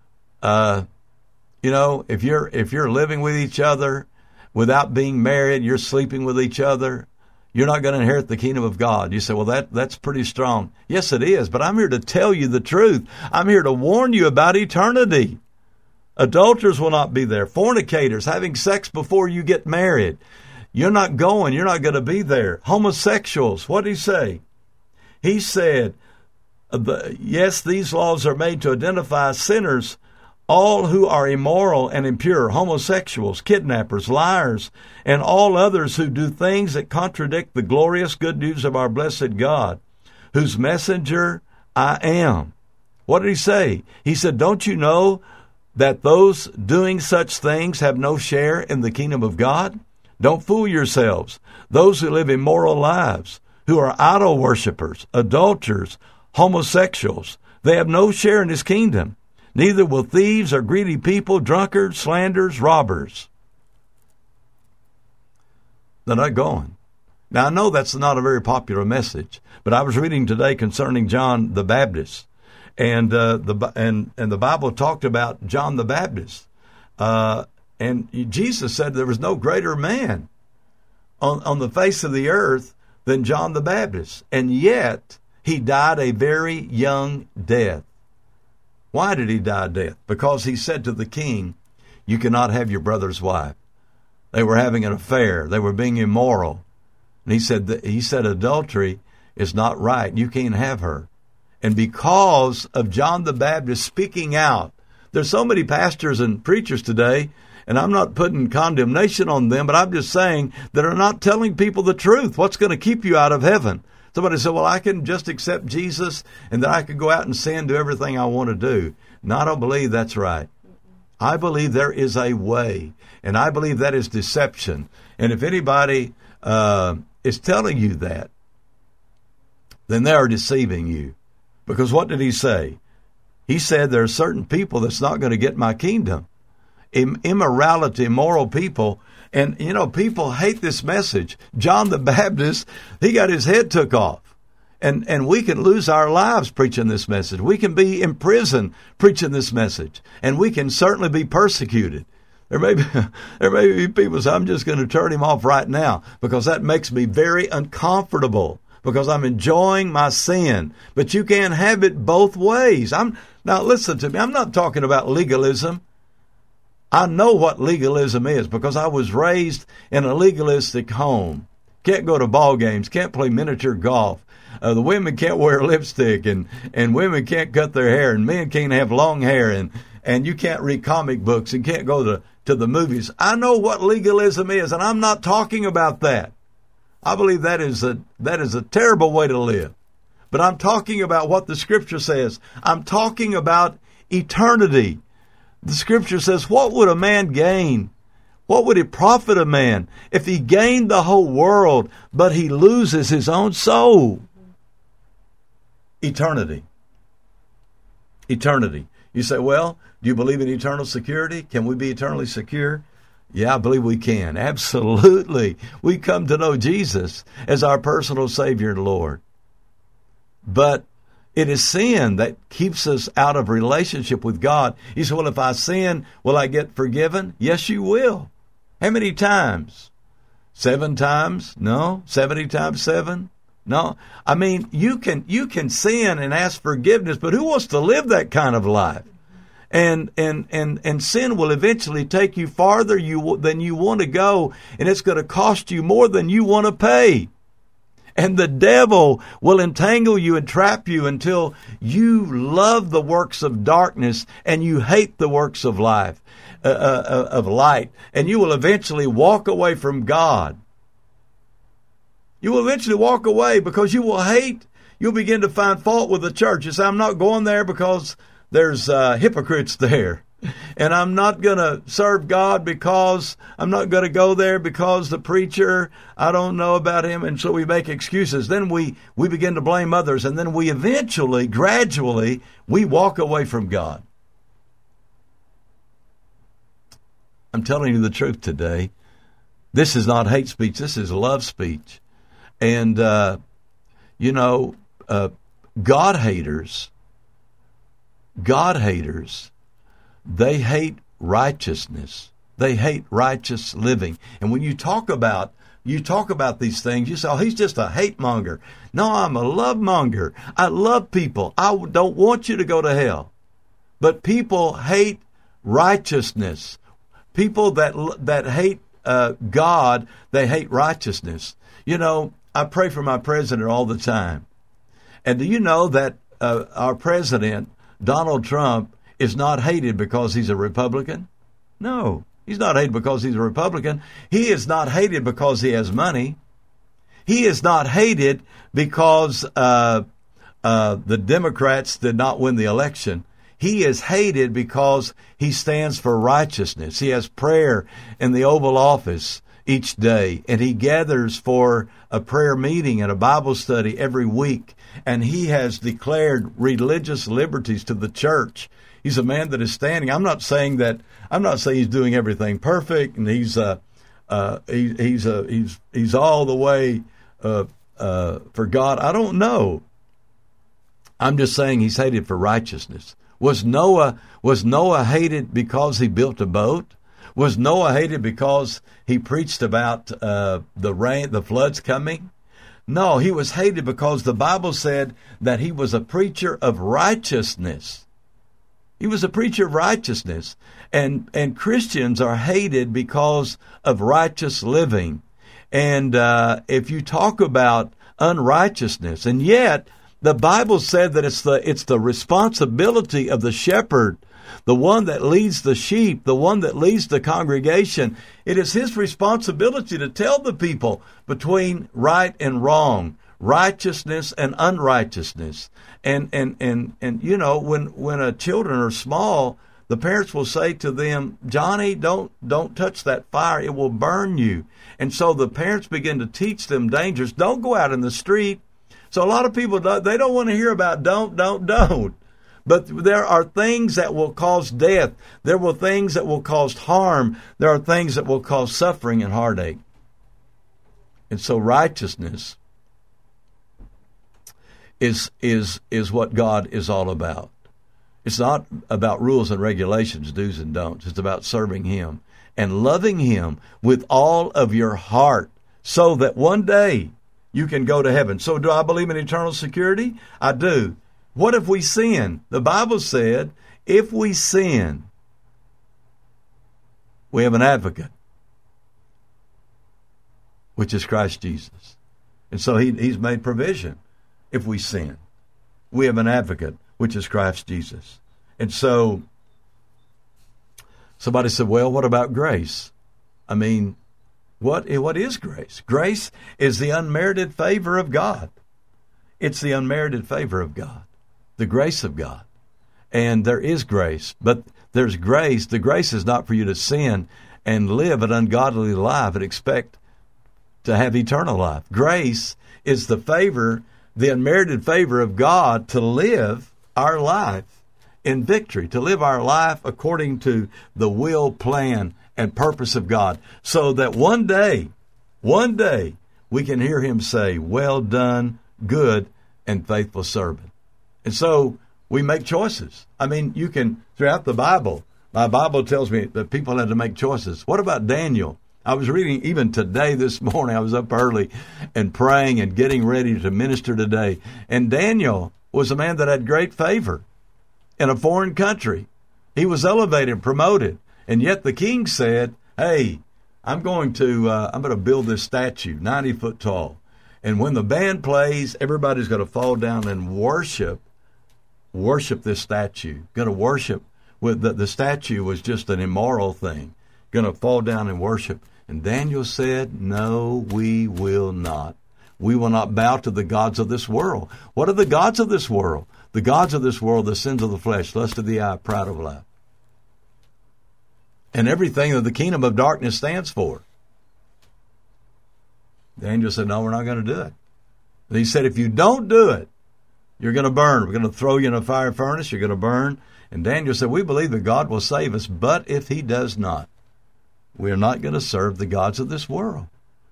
If you're living with each other without being married, you're sleeping with each other, you're not going to inherit the kingdom of God. You say, well, that's pretty strong. Yes, it is, but I'm here to tell you the truth. I'm here to warn you about eternity. Adulterers will not be there. Fornicators, having sex before you get married. You're not going to be there. Homosexuals, what did he say? He said, yes, these laws are made to identify sinners, all who are immoral and impure, homosexuals, kidnappers, liars, and all others who do things that contradict the glorious good news of our blessed God, whose messenger I am. What did he say? He said, don't you know that those doing such things have no share in the kingdom of God? Don't fool yourselves. Those who live immoral lives, who are idol worshipers, adulterers, homosexuals, they have no share in his kingdom. Neither will thieves or greedy people, drunkards, slanderers, robbers. They're not going. Now, I know that's not a very popular message, but I was reading today concerning John the Baptist, and the Bible talked about John the Baptist. And Jesus said there was no greater man on the face of the earth than John the Baptist. And yet, he died a very young death. Why did he die a death? Because he said to the king, you cannot have your brother's wife. They were having an affair. They were being immoral. And he said adultery is not right. You can't have her. And because of John the Baptist speaking out, there's so many pastors and preachers today, and I'm not putting condemnation on them, but I'm just saying that are not telling people the truth. What's going to keep you out of heaven? Somebody said, well, I can just accept Jesus and then I can go out and sin, do everything I want to do. No, I don't believe that's right. I believe there is a way, and I believe that is deception. And if anybody is telling you that, then they are deceiving you. Because what did he say? He said there are certain people that's not going to get my kingdom. Immorality, immoral people. And, people hate this message. John the Baptist, he got his head took off. And we can lose our lives preaching this message. We can be in prison preaching this message. And we can certainly be persecuted. There may be people say, I'm just going to turn him off right now because that makes me very uncomfortable because I'm enjoying my sin. But you can't have it both ways. Now listen to me. I'm not talking about legalism. I know what legalism is because I was raised in a legalistic home. Can't go to ball games, can't play miniature golf. The women can't wear lipstick and women can't cut their hair and men can't have long hair and you can't read comic books and can't go to the movies. I know what legalism is, and I'm not talking about that. I believe that is a terrible way to live. But I'm talking about what the Scripture says. I'm talking about eternity. The Scripture says, what would a man gain? What would it profit a man if he gained the whole world, but he loses his own soul? Eternity. Eternity. You say, well, do you believe in eternal security? Can we be eternally secure? Yeah, I believe we can. Absolutely. We come to know Jesus as our personal Savior and Lord. But it is sin that keeps us out of relationship with God. You say, well, if I sin, will I get forgiven? Yes, you will. How many times? 7 times? No. 70 times 7? No. I mean, you can sin and ask forgiveness, but who wants to live that kind of life? And sin will eventually take you farther than you want to go, and it's going to cost you more than you want to pay. And the devil will entangle you and trap you until you love the works of darkness and you hate the works of life, of light. And you will eventually walk away from God. You will eventually walk away because you will hate. You'll begin to find fault with the church. You say, I'm not going there because there's hypocrites there. And I'm not going to serve God because I'm not going to go there because the preacher, I don't know about him. And so we make excuses. Then we begin to blame others. And then we eventually, gradually, we walk away from God. I'm telling you the truth today. This is not hate speech. This is love speech. And, God haters, they hate righteousness. They hate righteous living. And when you talk about these things, you say, oh, he's just a hate monger. No, I'm a love monger. I love people. I don't want you to go to hell. But people hate righteousness. People that hate God, they hate righteousness. I pray for my president all the time. And do you know that our president, Donald Trump, is not hated because he's a Republican? No, he's not hated because he's a Republican. He is not hated because he has money. He is not hated because the Democrats did not win the election. He is hated because he stands for righteousness. He has prayer in the Oval Office each day, and he gathers for a prayer meeting and a Bible study every week, and he has declared religious liberties to the church. He's a man that is standing. I'm not saying he's doing everything perfect, and he's all the way for God. I don't know. I'm just saying he's hated for righteousness. Was Noah hated because he built a boat? Was Noah hated because he preached about the rain, the floods coming? No, he was hated because the Bible said that he was a preacher of righteousness. He was a preacher of righteousness. And Christians are hated because of righteous living. And if you talk about unrighteousness, and yet the Bible said that it's the responsibility of the shepherd, the one that leads the sheep, the one that leads the congregation. It is his responsibility to tell the people between right and wrong, righteousness and unrighteousness. And you know, when children are small, the parents will say to them, Johnny, don't touch that fire. It will burn you. And so the parents begin to teach them dangers. Don't go out in the street. So a lot of people, they don't want to hear about don't. But there are things that will cause death. There will things that will cause harm. There are things that will cause suffering and heartache. And so righteousness is what God is all about. It's not about rules and regulations, do's and don'ts. It's about serving Him and loving Him with all of your heart so that one day you can go to heaven. So do I believe in eternal security? I do. What if we sin? The Bible said, if we sin, we have an advocate, which is Christ Jesus. And so He's made provision. If we sin, we have an advocate, which is Christ Jesus. And so somebody said, well, what about grace? I mean, what is grace? Grace is the unmerited favor of God. It's the unmerited favor of God, the grace of God. And there is grace, but there's grace. The grace is not for you to sin and live an ungodly life and expect to have eternal life. Grace is the favor, the unmerited favor of God to live our life in victory, to live our life according to the will, plan, and purpose of God, so that one day, we can hear Him say, well done, good and faithful servant. And so we make choices. I mean, you can, throughout the Bible, my Bible tells me that people had to make choices. What about Daniel? I was reading even today, this morning, I was up early and praying and getting ready to minister today. And Daniel was a man that had great favor in a foreign country. He was elevated, promoted. And yet the king said, hey, I'm going to build this statue, 90 foot tall. And when the band plays, everybody's going to fall down and worship this statue. Going to worship. The statue was just an immoral thing. Going to fall down and worship. And Daniel said, no, we will not. We will not bow to the gods of this world. What are the gods of this world? The gods of this world, the sins of the flesh, lust of the eye, pride of life. And everything that the kingdom of darkness stands for. Daniel said, no, we're not going to do it. And he said, if you don't do it, you're going to burn. We're going to throw you in a fire furnace. You're going to burn. And Daniel said, we believe that God will save us, but if He does not, we are not going to serve the gods of this world.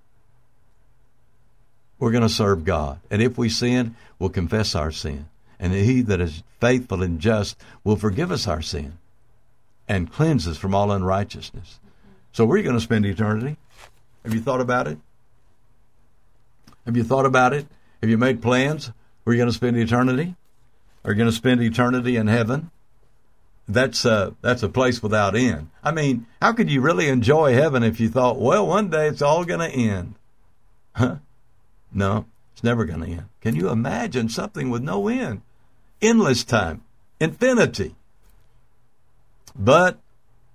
We're going to serve God. And if we sin, we'll confess our sin. And He that is faithful and just will forgive us our sin and cleanse us from all unrighteousness. So where are you going to spend eternity? Have you thought about it? Have you thought about it? Have you made plans? Where are you going to spend eternity? Are you going to spend eternity in heaven? That's a place without end. I mean, how could you really enjoy heaven if you thought, well, one day it's all going to end? Huh? No, it's never going to end. Can you imagine something with no end? Endless time, infinity. But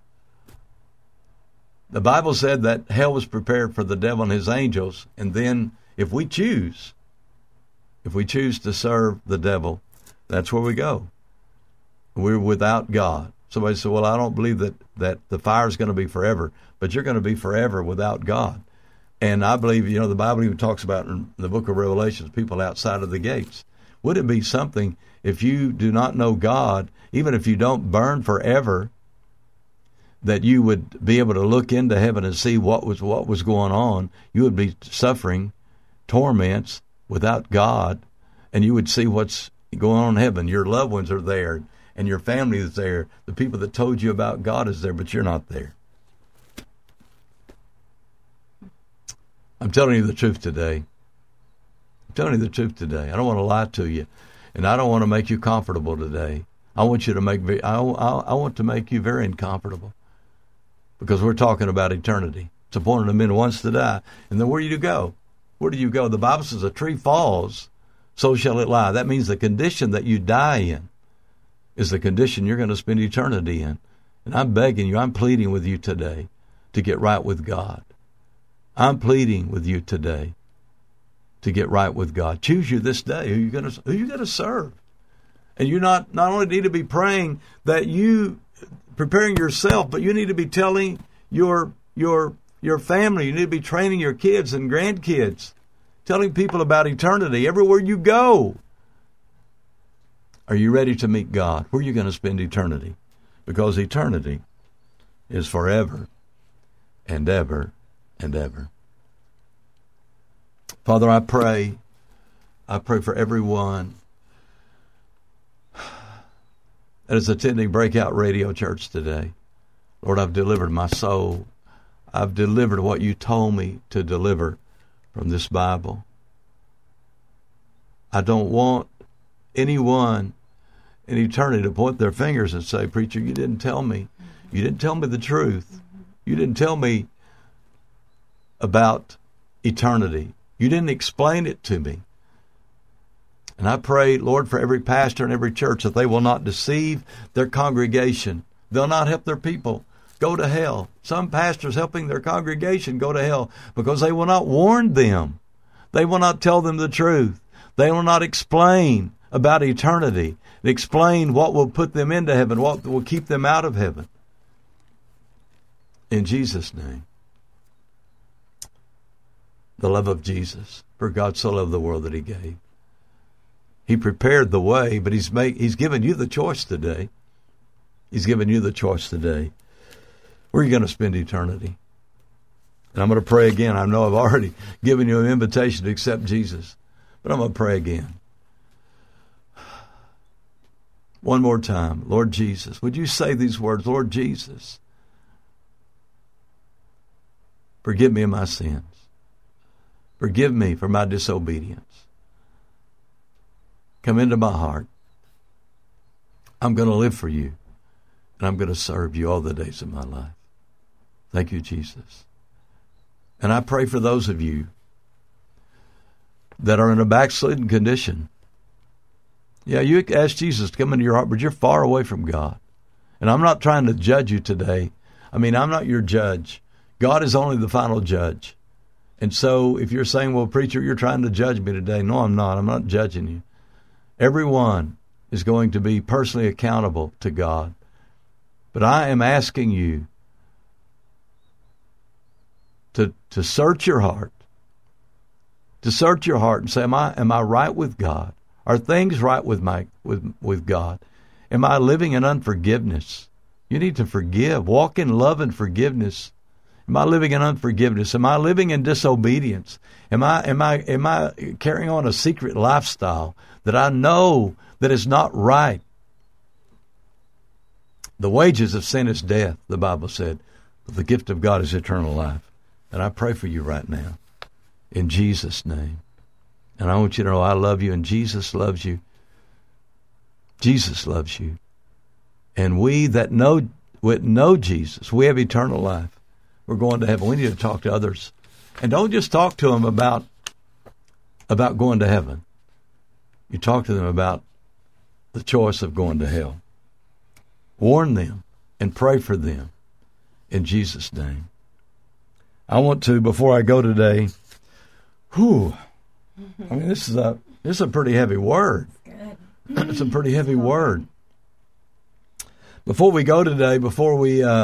the Bible said that hell was prepared for the devil and his angels. And then if we choose to serve the devil, that's where we go. We're without God. Somebody said, well, I don't believe that the fire is going to be forever, but you're going to be forever without God. And I believe, the Bible even talks about in the book of Revelation, people outside of the gates. Would it be something if you do not know God, even if you don't burn forever, that you would be able to look into heaven and see what was going on? You would be suffering torments without God, and you would see what's going on in heaven. Your loved ones are there, and your family is there. The people that told you about God is there, but you're not there. I'm telling you the truth today. I'm telling you the truth today. I don't want to lie to you, and I don't want to make you comfortable today. I want you to I want to make you very uncomfortable, because we're talking about eternity. It's appointed to men once to die, and then where do you go? Where do you go? The Bible says a tree falls, so shall it lie. That means the condition that you die in is the condition you're going to spend eternity in. And I'm begging you, I'm pleading with you today to get right with God. I'm pleading with you today to get right with God. Choose you this day who you're going to serve. And you not only need to be praying that you preparing yourself, but you need to be telling your family, you need to be training your kids and grandkids, telling people about eternity everywhere you go. Are you ready to meet God? Where are you going to spend eternity? Because eternity is forever and ever and ever. Father, I pray for everyone that is attending Breakout Radio Church today. Lord, I've delivered my soul. I've delivered what you told me to deliver from this Bible. I don't want anyone in eternity to point their fingers and say, preacher, you didn't tell me. You didn't tell me the truth. You didn't tell me about eternity. You didn't explain it to me. And I pray, Lord, for every pastor and every church that they will not deceive their congregation. They'll not help their people go to hell. Some pastors helping their congregation go to hell because they will not warn them. They will not tell them the truth. They will not explain about eternity, explain what will put them into heaven, what will keep them out of heaven. In Jesus' name. The love of Jesus. For God so loved the world that he gave. He prepared the way, but he's given you the choice today. He's given you the choice today. Where are you going to spend eternity? And I'm going to pray again. I know I've already given you an invitation to accept Jesus, but I'm going to pray again. One more time. Lord Jesus, would you say these words? Lord Jesus, forgive me of my sins. Forgive me for my disobedience. Come into my heart. I'm going to live for you, and I'm going to serve you all the days of my life. Thank you, Jesus. And I pray for those of you that are in a backslidden condition. Yeah, you ask Jesus to come into your heart, but you're far away from God. And I'm not trying to judge you today. I mean, I'm not your judge. God is only the final judge. And so if you're saying, well, preacher, you're trying to judge me today. No, I'm not. I'm not judging you. Everyone is going to be personally accountable to God. But I am asking you to search your heart. To search your heart and say, am I right with God? Are things right with God? Am I living in unforgiveness? You need to forgive. Walk in love and forgiveness. Am I living in unforgiveness? Am I living in disobedience? Am I carrying on a secret lifestyle that I know that is not right? The wages of sin is death, the Bible said, but the gift of God is eternal life. And I pray for you right now, in Jesus' name. And I want you to know I love you and Jesus loves you. Jesus loves you. And we that know Jesus, we have eternal life. We're going to heaven. We need to talk to others. And don't just talk to them about going to heaven. You talk to them about the choice of going to hell. Warn them and pray for them in Jesus' name. I want to, before I go today, I mean, this is a pretty heavy word. It's a pretty heavy word. Before we go today, before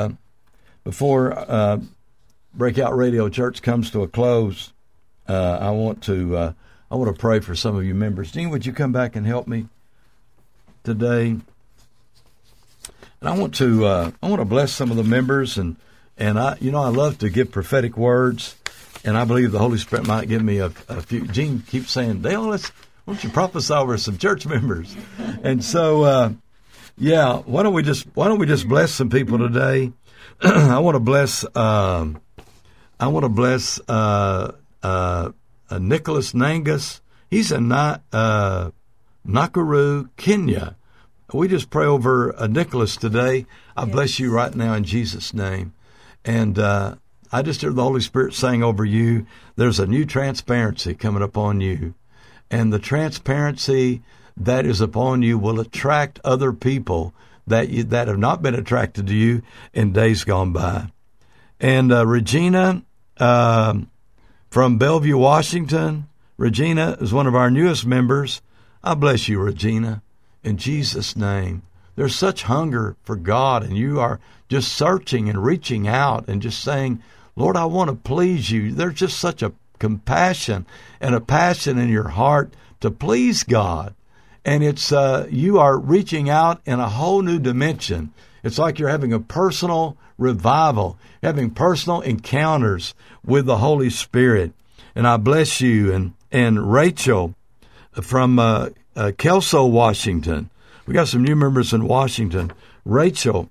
Breakout Radio Church comes to a close, I want to pray for some of you members. Dean, would you come back and help me today? And I want to bless some of the members, and I love to give prophetic words. And I believe the Holy Spirit might give me a few. Gene keeps saying, Dale, why don't you prophesy over some church members? And so, why don't we just bless some people today? I want to bless Nicholas Nangus He's in Nakuru, Kenya. We just pray over Nicholas today. I bless you right now in Jesus' name. And I just hear the Holy Spirit saying over you, there's a new transparency coming upon you. And the transparency that is upon you will attract other people that have not been attracted to you in days gone by. And Regina from Bellevue, Washington. Regina is one of our newest members. I bless you, Regina, in Jesus' name. There's such hunger for God, and you are just searching and reaching out and just saying, Lord, I want to please you. There's just such a compassion and a passion in your heart to please God. And it's you are reaching out in a whole new dimension. It's like you're having a personal revival, having personal encounters with the Holy Spirit. And I bless you. And Rachel from Kelso, Washington. We got some new members in Washington. Rachel,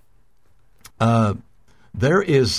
there's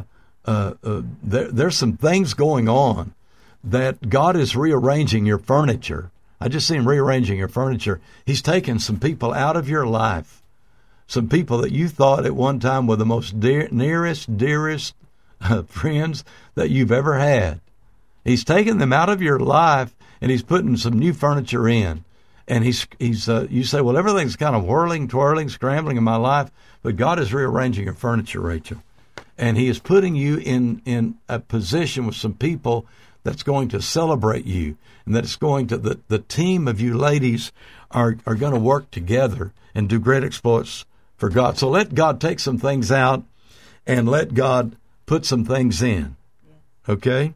some things going on that God is rearranging your furniture. I just see him rearranging your furniture. He's taken some people out of your life, some people that you thought at one time were the most nearest, dearest friends that you've ever had. He's taken them out of your life, and he's putting some new furniture in. And you say, well, everything's kind of whirling, twirling, scrambling in my life, but God is rearranging your furniture, Rachel. And he is putting you in a position with some people that's going to celebrate you, and that it's going to, the team of you ladies are going to work together and do great exploits for God. So let God take some things out and let God put some things in. Okay?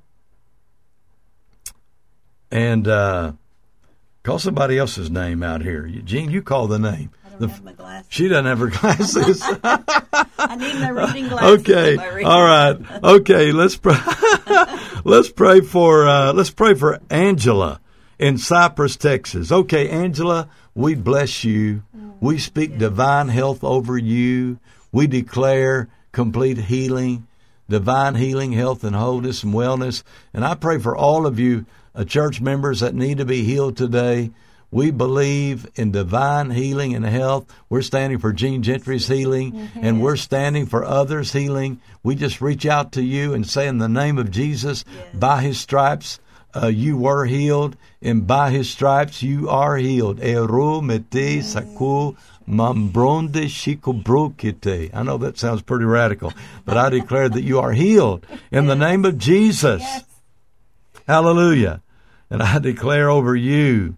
And call somebody else's name out here. Jean, you call the name. I don't have my glasses. She doesn't have her glasses. I need my reading glasses. Okay. All right. Okay. Let's pray. Let's pray for Angela in Cypress, Texas. Okay, Angela, we bless you. We speak divine health over you. We declare complete healing, divine healing, health and wholeness and wellness. And I pray for all of you church members that need to be healed today. We believe in divine healing and health. We're standing for Jean Gentry's healing, and we're standing for others' healing. We just reach out to you and say in the name of Jesus, by his stripes, you were healed, and by his stripes you are healed. Eru mete saku mambronde shikobrokite. I know that sounds pretty radical, but I declare that you are healed in the name of Jesus. Yes. Hallelujah. And I declare over you,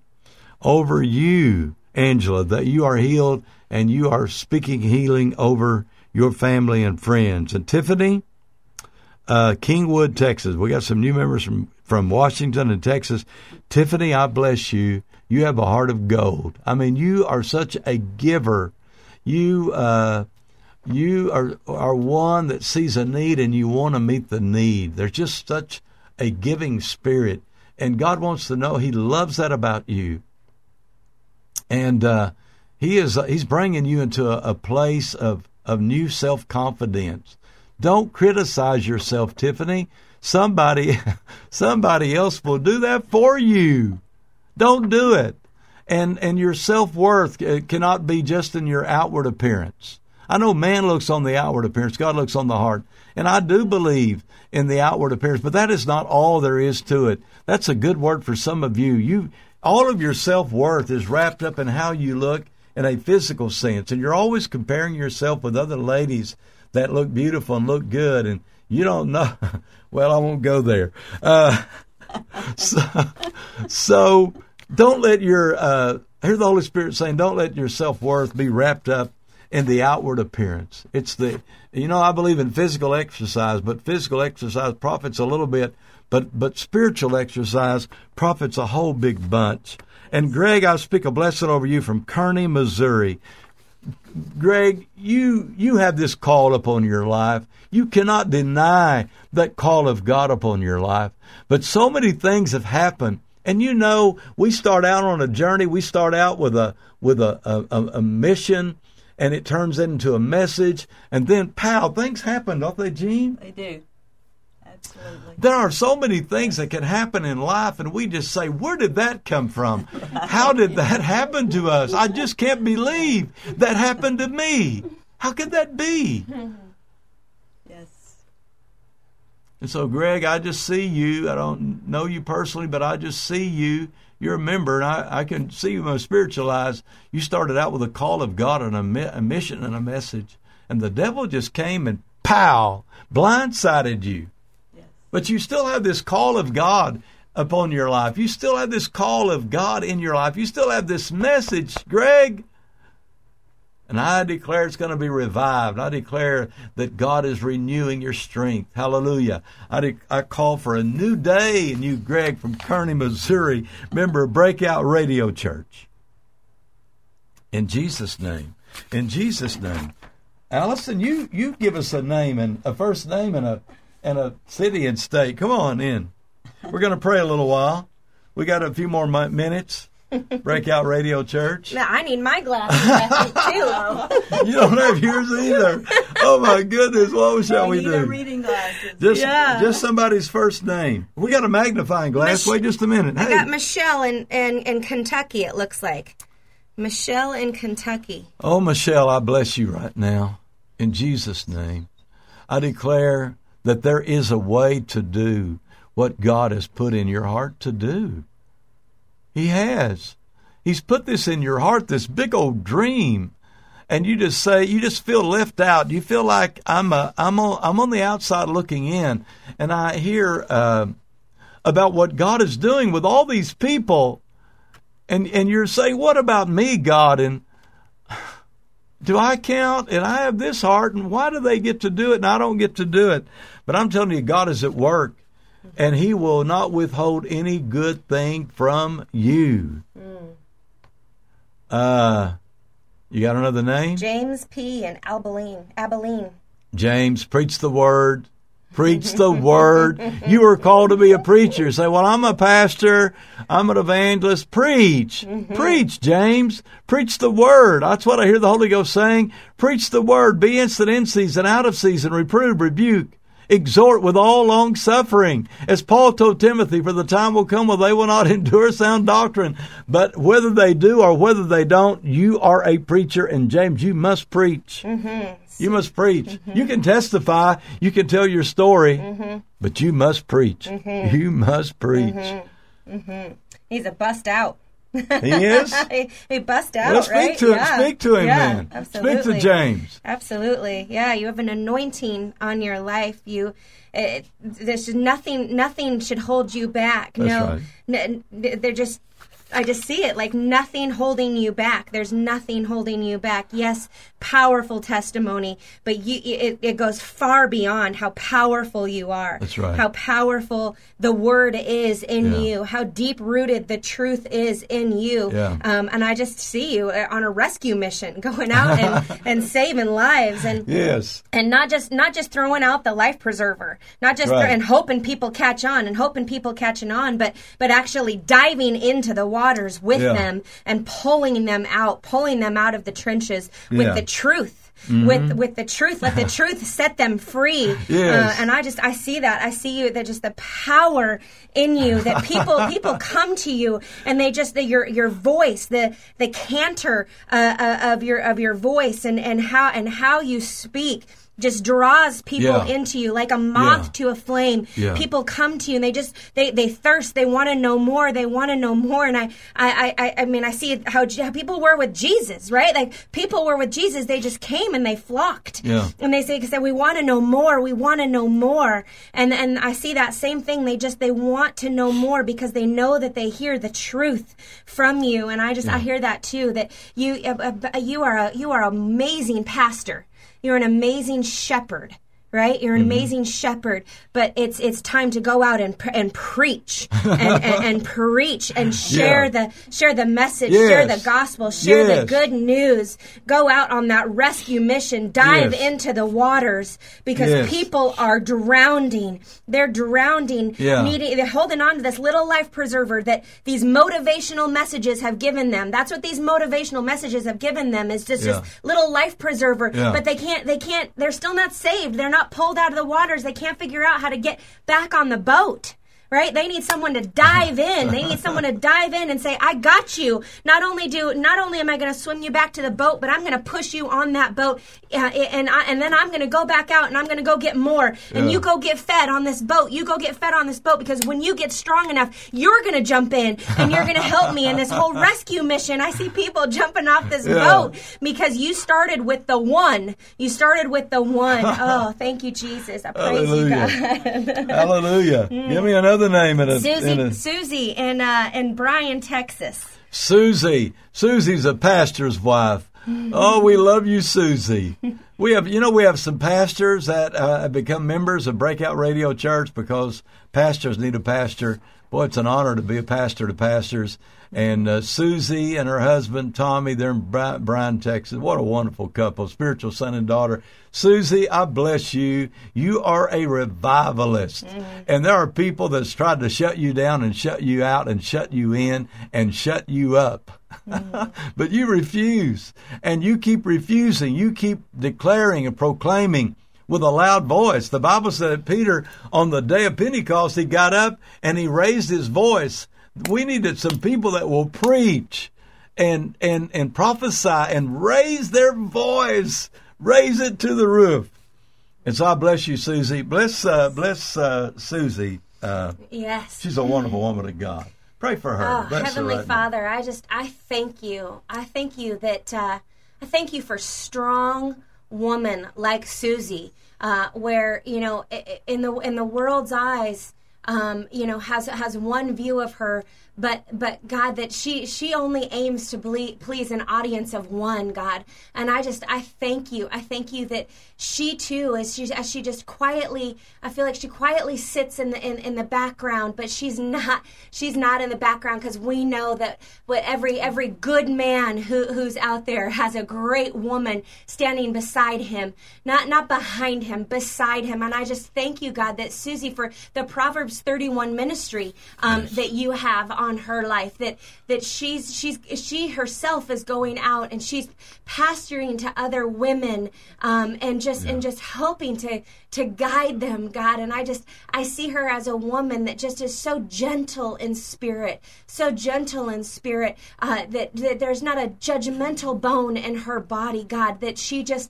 Angela, that you are healed, and you are speaking healing over your family and friends. And Tiffany, Kingwood, Texas. We got some new members from Washington and Texas. Tiffany, I bless you. You have a heart of gold. I mean, you are such a giver. You are one that sees a need and you want to meet the need. There's just such a giving spirit, and God wants to know He loves that about you. And He's bringing you into a place of new self-confidence. Don't criticize yourself, Tiffany. Somebody else will do that for you. Don't do it. And your self-worth cannot be just in your outward appearance. I know man looks on the outward appearance. God looks on the heart. And I do believe in the outward appearance, but that is not all there is to it. That's a good word for some of you. All of your self-worth is wrapped up in how you look in a physical sense. And you're always comparing yourself with other ladies that look beautiful and look good. And you don't know. Well, I won't go there. So don't let your, hear the Holy Spirit saying, don't let your self-worth be wrapped up in the outward appearance. I believe in physical exercise, but physical exercise profits a little bit, but spiritual exercise profits a whole big bunch. And Greg, I speak a blessing over you from Kearney, Missouri. Greg, you have this call upon your life. You cannot deny that call of God upon your life. But so many things have happened. And we start out on a journey. We start out with a mission, and it turns into a message, and then, pow, things happen, don't they, Jean? They do. Absolutely. There are so many things that can happen in life, and we just say, where did that come from? How did that happen to us? I just can't believe that happened to me. How could that be? Yes. And so, Greg, I just see you. I don't know you personally, but I just see you. You're a member, and I can see you with my spiritual eyes. You started out with a call of God and a mission and a message, and the devil just came and, pow, blindsided you. Yes. But you still have this call of God upon your life. You still have this call of God in your life. You still have this message, Greg. And I declare it's going to be revived. I declare that God is renewing your strength. Hallelujah. I call for a new day in you, Greg, from Kearney, Missouri, member of Breakout Radio Church. In Jesus' name. In Jesus' name. Allison, you give us a name, and a first name and a city and state. Come on in. We're going to pray a little while. We got a few more minutes. Breakout Radio Church. No, I need my glasses too. You don't have yours either. Oh my goodness! What shall we need do? a reading glasses. Just somebody's first name. We got a magnifying glass. Wait just a minute. I Hey, got Michelle in Kentucky, it looks like. Michelle in Kentucky. oh Michelle, I bless you right now in Jesus' name. I declare that there is a way to do what God has put in your heart to do. He has. He's put this in your heart, this big old dream. And you just feel left out. You feel like I'm on the outside looking in, and I hear about what God is doing with all these people. And you're saying, what about me, God? And do I count? And I have this heart, and why do they get to do it and I don't get to do it? But I'm telling you, God is at work. And He will not withhold any good thing from you. You got another name? James P. in Abilene. James, preach the word. Preach the word. You are called to be a preacher. Say, well, I'm a pastor. I'm an evangelist. Preach. Preach, James. Preach the word. That's what I hear the Holy Ghost saying. Preach the word. Be instant in season, out of season. Reprove, rebuke. Exhort with all long suffering. As Paul told Timothy, for the time will come when they will not endure sound doctrine. But whether they do or whether they don't, you are a preacher. And James, you must preach. You must preach. You can testify. You can tell your story. But you must preach. You must preach. He's a bust out. He is? He bust out, Well, speak right? to him. Speak to him, man. Absolutely. Speak to James. Absolutely. Yeah, you have an anointing on your life. There's nothing should hold you back. That's right. I just see it like nothing holding you back. There's nothing holding you back. Yes, powerful testimony, but it goes far beyond how powerful you are. That's right. How powerful the word is in you. How deep rooted the truth is in you. Yeah. And I just see you on a rescue mission, going out and saving lives, and Yes. and not just throwing out the life preserver, not just Right. and hoping people catch on and hoping people catching on, but actually diving into the waters with Yeah. them and pulling them out of the trenches with Yeah. the truth. With the truth, let the truth set them free. Yes. And I see that. I see you, that just the power in you, that people come to you, and they just your voice, the canter of your voice, and how you speak just draws people into you like a moth to a flame. Yeah. People come to you and they thirst. They want to know more. And I mean, I see how people were with Jesus, right? Like people were with Jesus. They just came and they flocked. Yeah. And they say, we want to know more. We want to know more. And I see that same thing. They want to know more because they know that they hear the truth from you. And I hear that too, that you are an amazing pastor. You're an amazing shepherd, right? You're an amazing shepherd, but it's time to go out and preach and preach and share the message, share the gospel, share the good news. Go out on that rescue mission, dive into the waters because people are drowning. They're drowning, they're holding on to this little life preserver that these motivational messages have given them. That's what these motivational messages have given them, is just little life preserver. But they can't, they're still not saved. They're not got pulled out of the waters, they can't figure out how to get back on the boat. Right? They need someone to dive in. They need someone to dive in and say, I got you. Not only am I going to swim you back to the boat, but I'm going to push you on that boat. And then I'm going to go back out and I'm going to go get more. And you go get fed on this boat. You go get fed on this boat, because when you get strong enough, you're going to jump in and you're going to help me in this whole rescue mission. I see people jumping off this boat because you started with the one. You started with the one. Oh, thank you, Jesus. I praise you, God. Hallelujah. Give me another name Susie in Bryan, Texas. Susie's a pastor's wife. Oh, we love you, Susie. We have some pastors that have become members of Breakout Radio Church because pastors need a pastor. Boy, it's an honor to be a pastor to pastors. And Susie and her husband, Tommy, they're in Bryan, Texas. What a wonderful couple, spiritual son and daughter. Susie, I bless you. You are a revivalist. And there are people that's tried to shut you down and shut you out and shut you in and shut you up. But you refuse. And you keep refusing. You keep declaring and proclaiming with a loud voice. The Bible said that Peter, on the day of Pentecost, he got up and he raised his voice. We needed some people that will preach and prophesy and raise their voice, raise it to the roof. And so I bless you, Susie. Bless Susie. Yes. She's a wonderful woman of God. Pray for her. Oh, Bless Heavenly her right Father, I thank you. I thank you that I thank you for strong woman like Susie, where in the world's eyes, has one view of her, but God, that she only aims to please an audience of one, God. And I thank you. I thank you that she too, as she just quietly, I feel like she quietly sits in the background, but she's not in the background, because we know that every good man who's out there has a great woman standing beside him, not behind him, beside him. And I just thank you, God, that Susie, for the Proverbs 31 ministry that you have on her life, that she herself is going out and she's pastoring to other women, and just helping to guide them, God. And I see her as a woman that just is so gentle in spirit, that there's not a judgmental bone in her body, God, that she just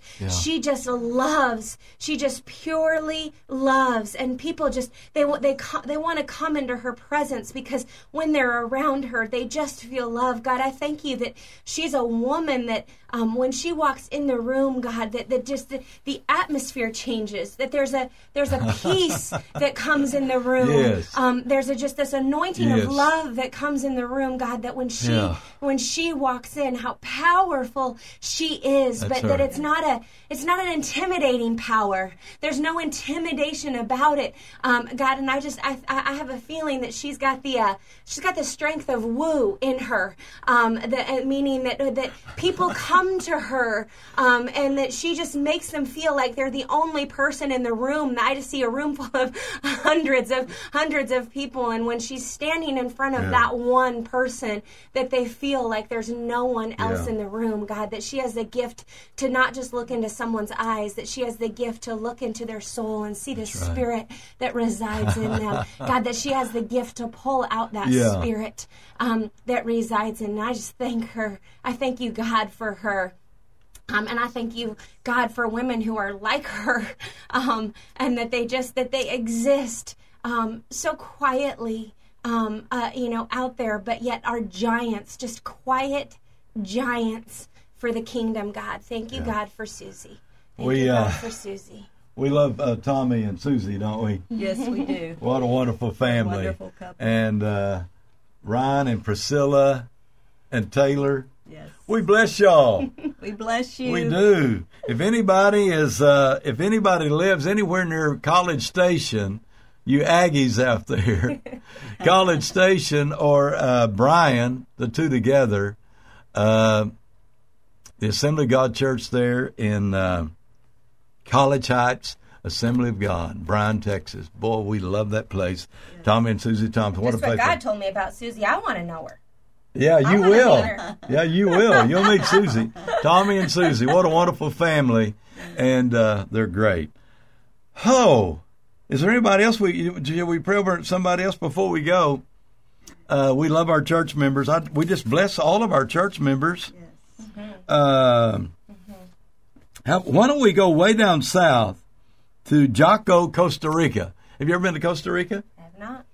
loves, she just purely loves, and people just, they want to come into her presence, because when they're around her, they just feel love. God, I thank you that she's a woman that when she walks in the room, God, that just the atmosphere changes, that there's a peace that comes in the room. Yes. There's just this anointing of love that comes in the room, God, that when she walks in, how powerful she is. That's that it's not an intimidating power. There's no intimidation about it, God. And I have a feeling that she's got the strength of woo in her, meaning that people come to her, and that she just makes them feel like they're the only person in the room. I just see a room full of hundreds of people, and when she's standing in front of that one person, that they feel like there's no one else in the room, God, that she has the gift to not just look into someone's eyes, that she has the gift to look into their soul and see the spirit that resides in them. God, that she has the gift to pull out that spirit that resides in. And I just thank her. I thank you, God, for her. And I thank you, God, for women who are like her, and that they exist so quietly, out there, but yet are giants, just quiet giants for the kingdom, God. Thank you, God, for Susie. Thank you, God, for Susie. We love Tommy and Susie, don't we? Yes, we do. What a wonderful family. Wonderful couple. And Ryan and Priscilla and Taylor. Yes. We bless y'all. We bless you. We do. If anybody lives anywhere near College Station, you Aggies out there, College Station or Bryan, the two together, the Assembly of God Church there in College Heights, Assembly of God, Bryan, Texas. Boy, we love that place. Yeah. Tommy and Susie Thompson. That's what God told me about Susie. I want to know her. Yeah, you will. Yeah, you will. You'll meet Susie. Tommy and Susie. What a wonderful family. And they're great. Oh, is there anybody else? Should we pray over somebody else before we go? We love our church members. We just bless all of our church members. Yes. Why don't we go way down south to Jaco, Costa Rica? Have you ever been to Costa Rica? I have not.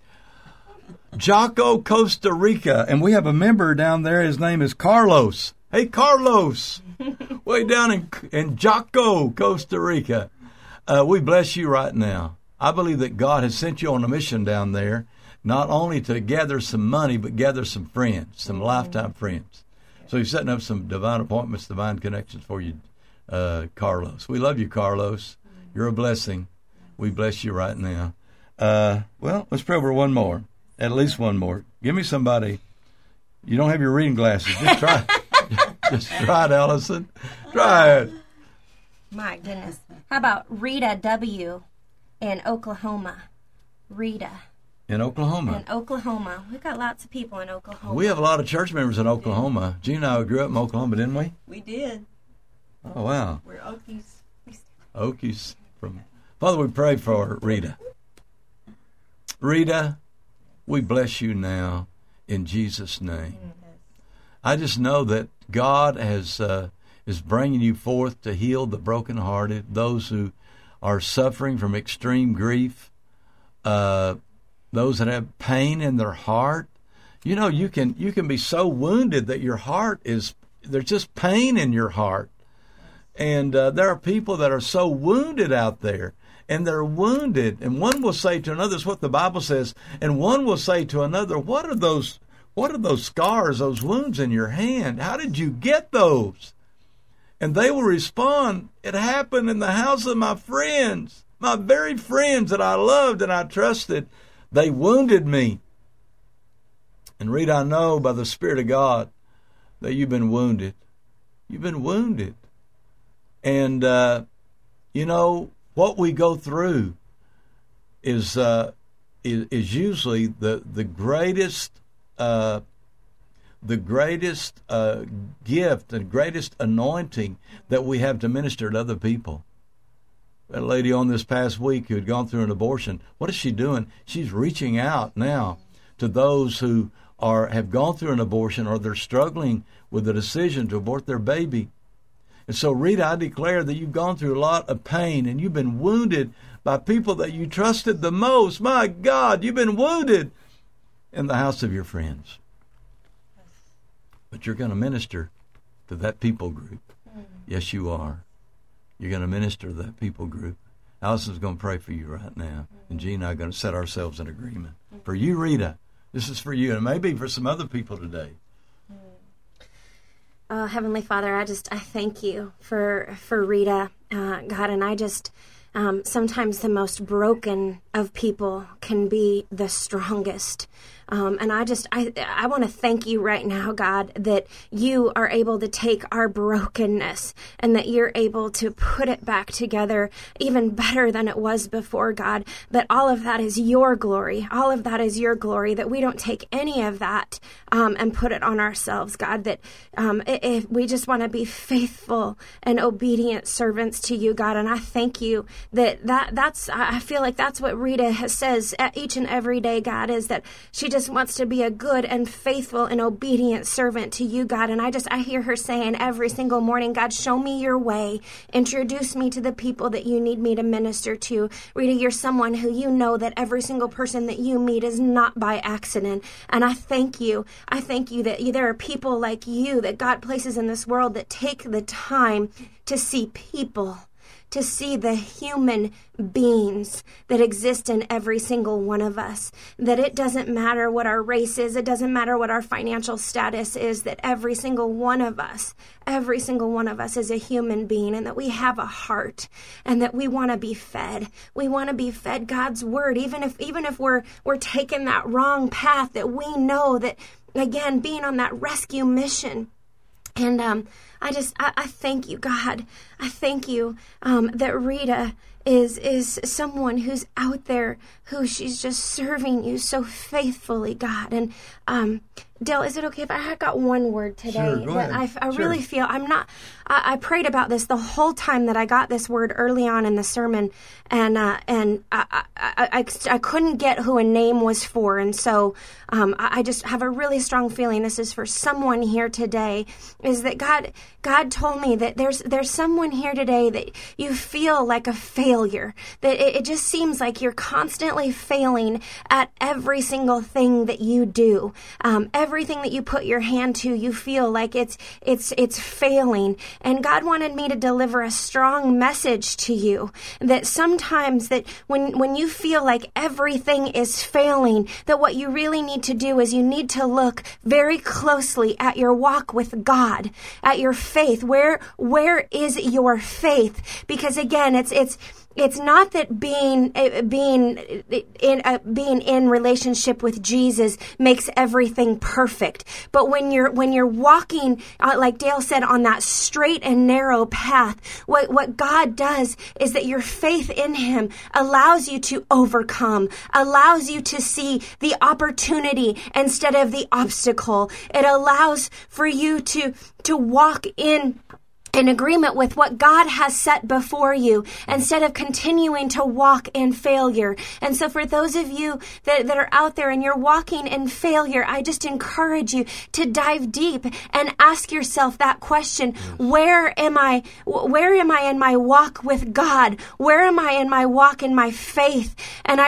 Jaco, Costa Rica. And we have a member down there. His name is Carlos. Hey, Carlos. Way down in Jaco, Costa Rica. We bless you right now. I believe that God has sent you on a mission down there, not only to gather some money, but gather some friends, some lifetime friends. So he's setting up some divine appointments, divine connections for you, Carlos. We love you, Carlos. You're a blessing. We bless you right now. Well, let's pray over one more, at least one more. Give me somebody. You don't have your reading glasses. Just try it. Just try it, Allison. Try it. My goodness. How about Rita W. in Oklahoma? Rita. In Oklahoma. In Oklahoma. We've got lots of people in Oklahoma. We have a lot of church members in Oklahoma. Gina and I grew up in Oklahoma, didn't we? We did. Oh, wow. We're Okies. Okies. Father, we pray for Rita. Rita, we bless you now in Jesus' name. I just know that God is bringing you forth to heal the brokenhearted, those who are suffering from extreme grief, those that have pain in their heart. You know, you can be so wounded that your heart there's just pain in your heart. And there are people that are so wounded out there, and they're wounded. And one will say to another, it's what the Bible says, and one will say to another, what are those scars, those wounds in your hand? How did you get those? And they will respond, it happened in the house of my friends, my very friends that I loved and I trusted. They wounded me. And Rita, I know by the Spirit of God that you've been wounded. You've been wounded. And, you know, what we go through is usually the greatest gift and greatest anointing that we have to minister to other people. That lady on this past week who had gone through an abortion, what is she doing? She's reaching out now to those who have gone through an abortion, or they're struggling with the decision to abort their baby. And so, Rita, I declare that you've gone through a lot of pain, and you've been wounded by people that you trusted the most. My God, you've been wounded in the house of your friends. But you're going to minister to that people group. Yes, you are. You're going to minister to that people group. Allison's going to pray for you right now. And Gene and I are going to set ourselves in agreement. For you, Rita, this is for you, and maybe for some other people today. Heavenly Father, I thank you for Rita, God, and I just, sometimes the most broken of people can be the strongest. And I want to thank you right now, God, that you are able to take our brokenness and that you're able to put it back together even better than it was before, God. That all of that is your glory. All of that is your glory, that we don't take any of that and put it on ourselves, God. That if we just want to be faithful and obedient servants to you, God. And I thank you that's I feel like that's what Rita says each and every day, God, is that she just wants to be a good and faithful and obedient servant to you, God. And I hear her saying every single morning, God, show me your way. Introduce me to the people that you need me to minister to. Rita, you're someone who you know that every single person that you meet is not by accident. And I thank you. I thank you that there are people like you that God places in this world that take the time to see people, to see the human beings that exist in every single one of us, that it doesn't matter what our race is, it doesn't matter what our financial status is, that every single one of us is a human being, and that we have a heart, and that we want to be fed. We want to be fed God's word, even if we're taking that wrong path, that we know that, again, being on that rescue mission. And I thank you, God. I thank you that Rita is someone who's out there, who she's just serving you so faithfully, God. And Dale, is it okay if I got one word today? Sure, go ahead. I really feel I prayed about this the whole time that I got this word early on in the sermon, and I couldn't get who a name was for, and so I just have a really strong feeling this is for someone here today. Is that God told me that there's someone here today that you feel like a failure, that it just seems like you're constantly failing at every single thing that you do. Everything that you put your hand to, you feel like it's failing. And God wanted me to deliver a strong message to you that sometimes that when you feel like everything is failing, that what you really need to do is you need to look very closely at your walk with God, at your faith. Where is your faith? Because again, it's not that being in relationship with Jesus makes everything perfect, but when you're walking, like Dale said, on that straight and narrow path, what God does is that your faith in Him allows you to overcome, allows you to see the opportunity instead of the obstacle. It allows for you to walk in agreement with what God has set before you instead of continuing to walk in failure. And so for those of you that are out there and you're walking in failure, I just encourage you to dive deep and ask yourself that question. Where am I in my walk with God? Where am I in my walk in my faith? And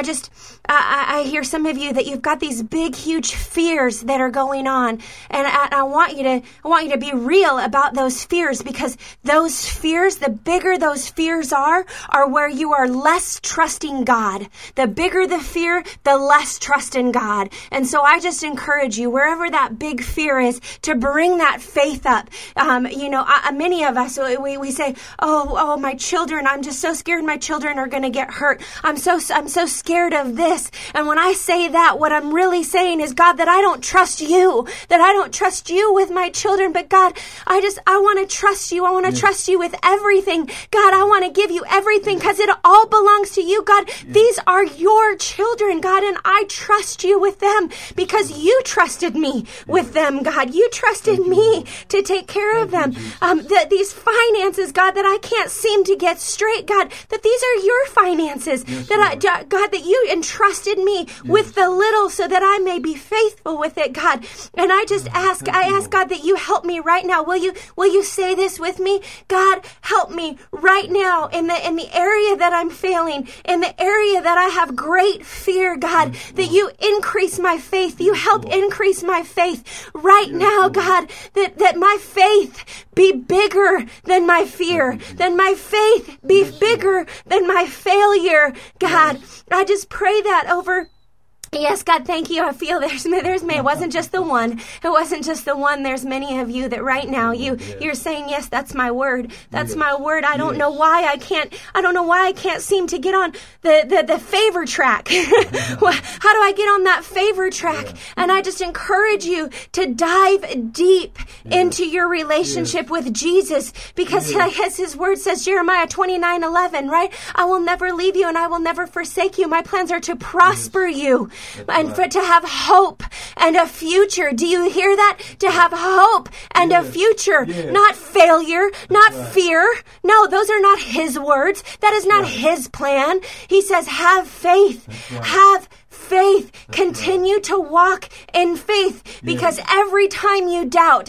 I hear some of you that you've got these big, huge fears that are going on. And I want you to be real about those fears, because those fears, the bigger those fears are where you are less trusting God. The bigger the fear, the less trust in God. And so I just encourage you, wherever that big fear is, to bring that faith up. Many of us, we say, oh, my children, I'm just so scared my children are going to get hurt. I'm so scared of this. And when I say that, what I'm really saying is, God, that I don't trust you with my children. But God, I want to trust you. I want to trust you with everything. God, I want to give you everything because it all belongs to you. God, these are your children, God, and I trust you with them because you trusted me with them, God. You trusted me to take care of them. These finances, God, that I can't seem to get straight, God, that these are your finances, God, that you entrusted me with the little so that I may be faithful with it, God. And I ask God that you help me right now. Will you say this with me? God, help me right now in the area that I'm failing, in the area that I have great fear, God, that you increase my faith. You help increase my faith right now, God, that my faith be bigger than my fear, that my faith be bigger than my failure, God. I just pray that over. Yes, God, thank you. I feel there's many. It wasn't just the one. It wasn't just the one. There's many of you that right now you're saying, yes, that's my word. That's my word. I don't know why I can't seem to get on the favor track. How do I get on that favor track? And I just encourage you to dive deep into your relationship with Jesus, because as his word says, Jeremiah 29:11, right? I will never leave you and I will never forsake you. My plans are to prosper you. And to have hope and a future. Do you hear that? To have hope and a future, not failure, not fear. No, those are not his words. That is not his plan. He says, have faith. Have faith. Continue to walk in faith, because every time you doubt,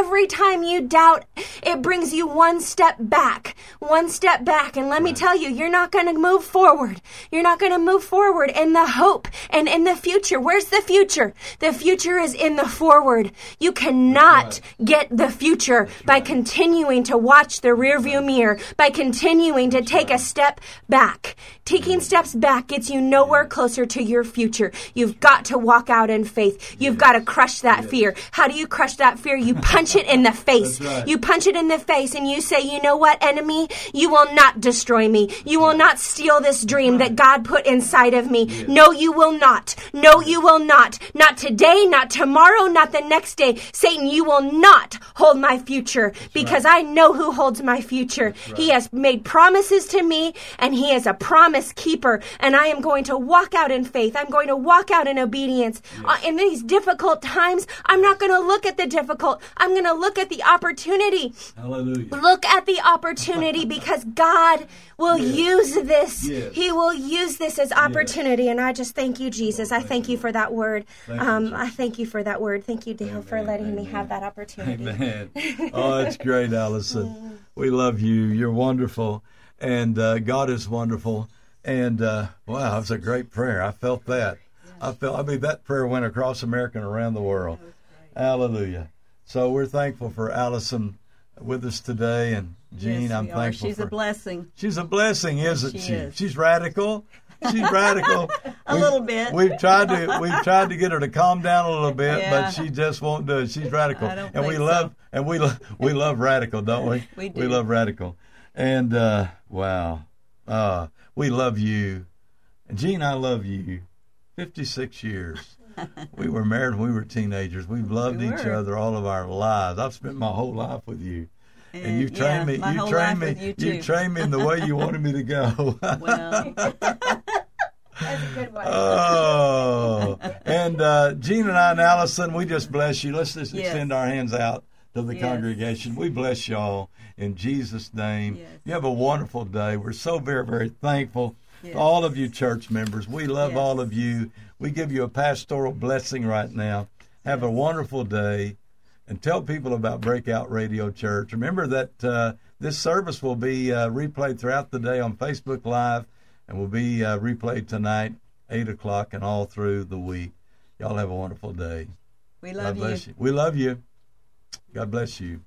it brings you one step back. And let me tell you, you're not going to move forward. You're not going to move forward in the hope and in the future. Where's the future? The future is in the forward. You cannot get the future by continuing to watch the rearview mirror, by continuing to take a step back. Taking steps back gets you nowhere closer to your future. You've got to walk out in faith. You've got to crush that fear. How do you crush that fear? You punch it in the face. You punch it in the face and you say, you know what, enemy? You will not destroy me. You will not steal this dream that God put inside of me. No, you will not. No, you will not. Not today, not tomorrow, not the next day. Satan, you will not hold my future, because I know who holds my future. He has made promises to me, and he is a promise keeper, and I am going to walk out in faith. I'm going to walk out in obedience. In these difficult times, I'm not going to look at the difficult. I'm going to look at the opportunity. Hallelujah. Look at the opportunity because God will use this. Yes. He will use this as opportunity. And I just thank you, Jesus. I thank you for that word. I thank you for that word. Thank you, Dale, for letting me have that opportunity. Amen. Oh, it's great, Allison. We love you. You're wonderful. And God is wonderful. And wow, that was a great prayer. I felt that. That prayer went across America and around the world. Hallelujah. So we're thankful for Allison with us today. And Jean, Yes, I'm we are. thankful She's a blessing. She's a blessing, isn't she? is. She's radical. She's radical. A little bit. We've tried to get her to calm down a little bit, Yeah. but she just won't do it. She's radical, I don't and we think love so. and we love radical, don't we? We do. We love radical, and wow, we love you, and Jean, I love you. 56 years. We were married when we were teenagers. We've loved We each were. other all of our lives. I've spent my whole life with you. And you've yeah, trained me. my You whole trained life me. with you You too. trained me in the way you wanted me to go. Well, That's a good one. Oh, and Jean and I and Allison, we just bless you. Let's just Yes. extend our hands out to the Yes. congregation. We bless y'all in Jesus' name. Yes. You have a wonderful day. We're so very, very thankful Yes. to all of you church members. We love Yes. all of you. We give you a pastoral blessing right now. Have a wonderful day. And tell people about Breakout Radio Church. Remember that this service will be replayed throughout the day on Facebook Live and will be replayed tonight, 8 o'clock, and all through the week. Y'all have a wonderful day. we God love bless you. you. We love you. God bless you.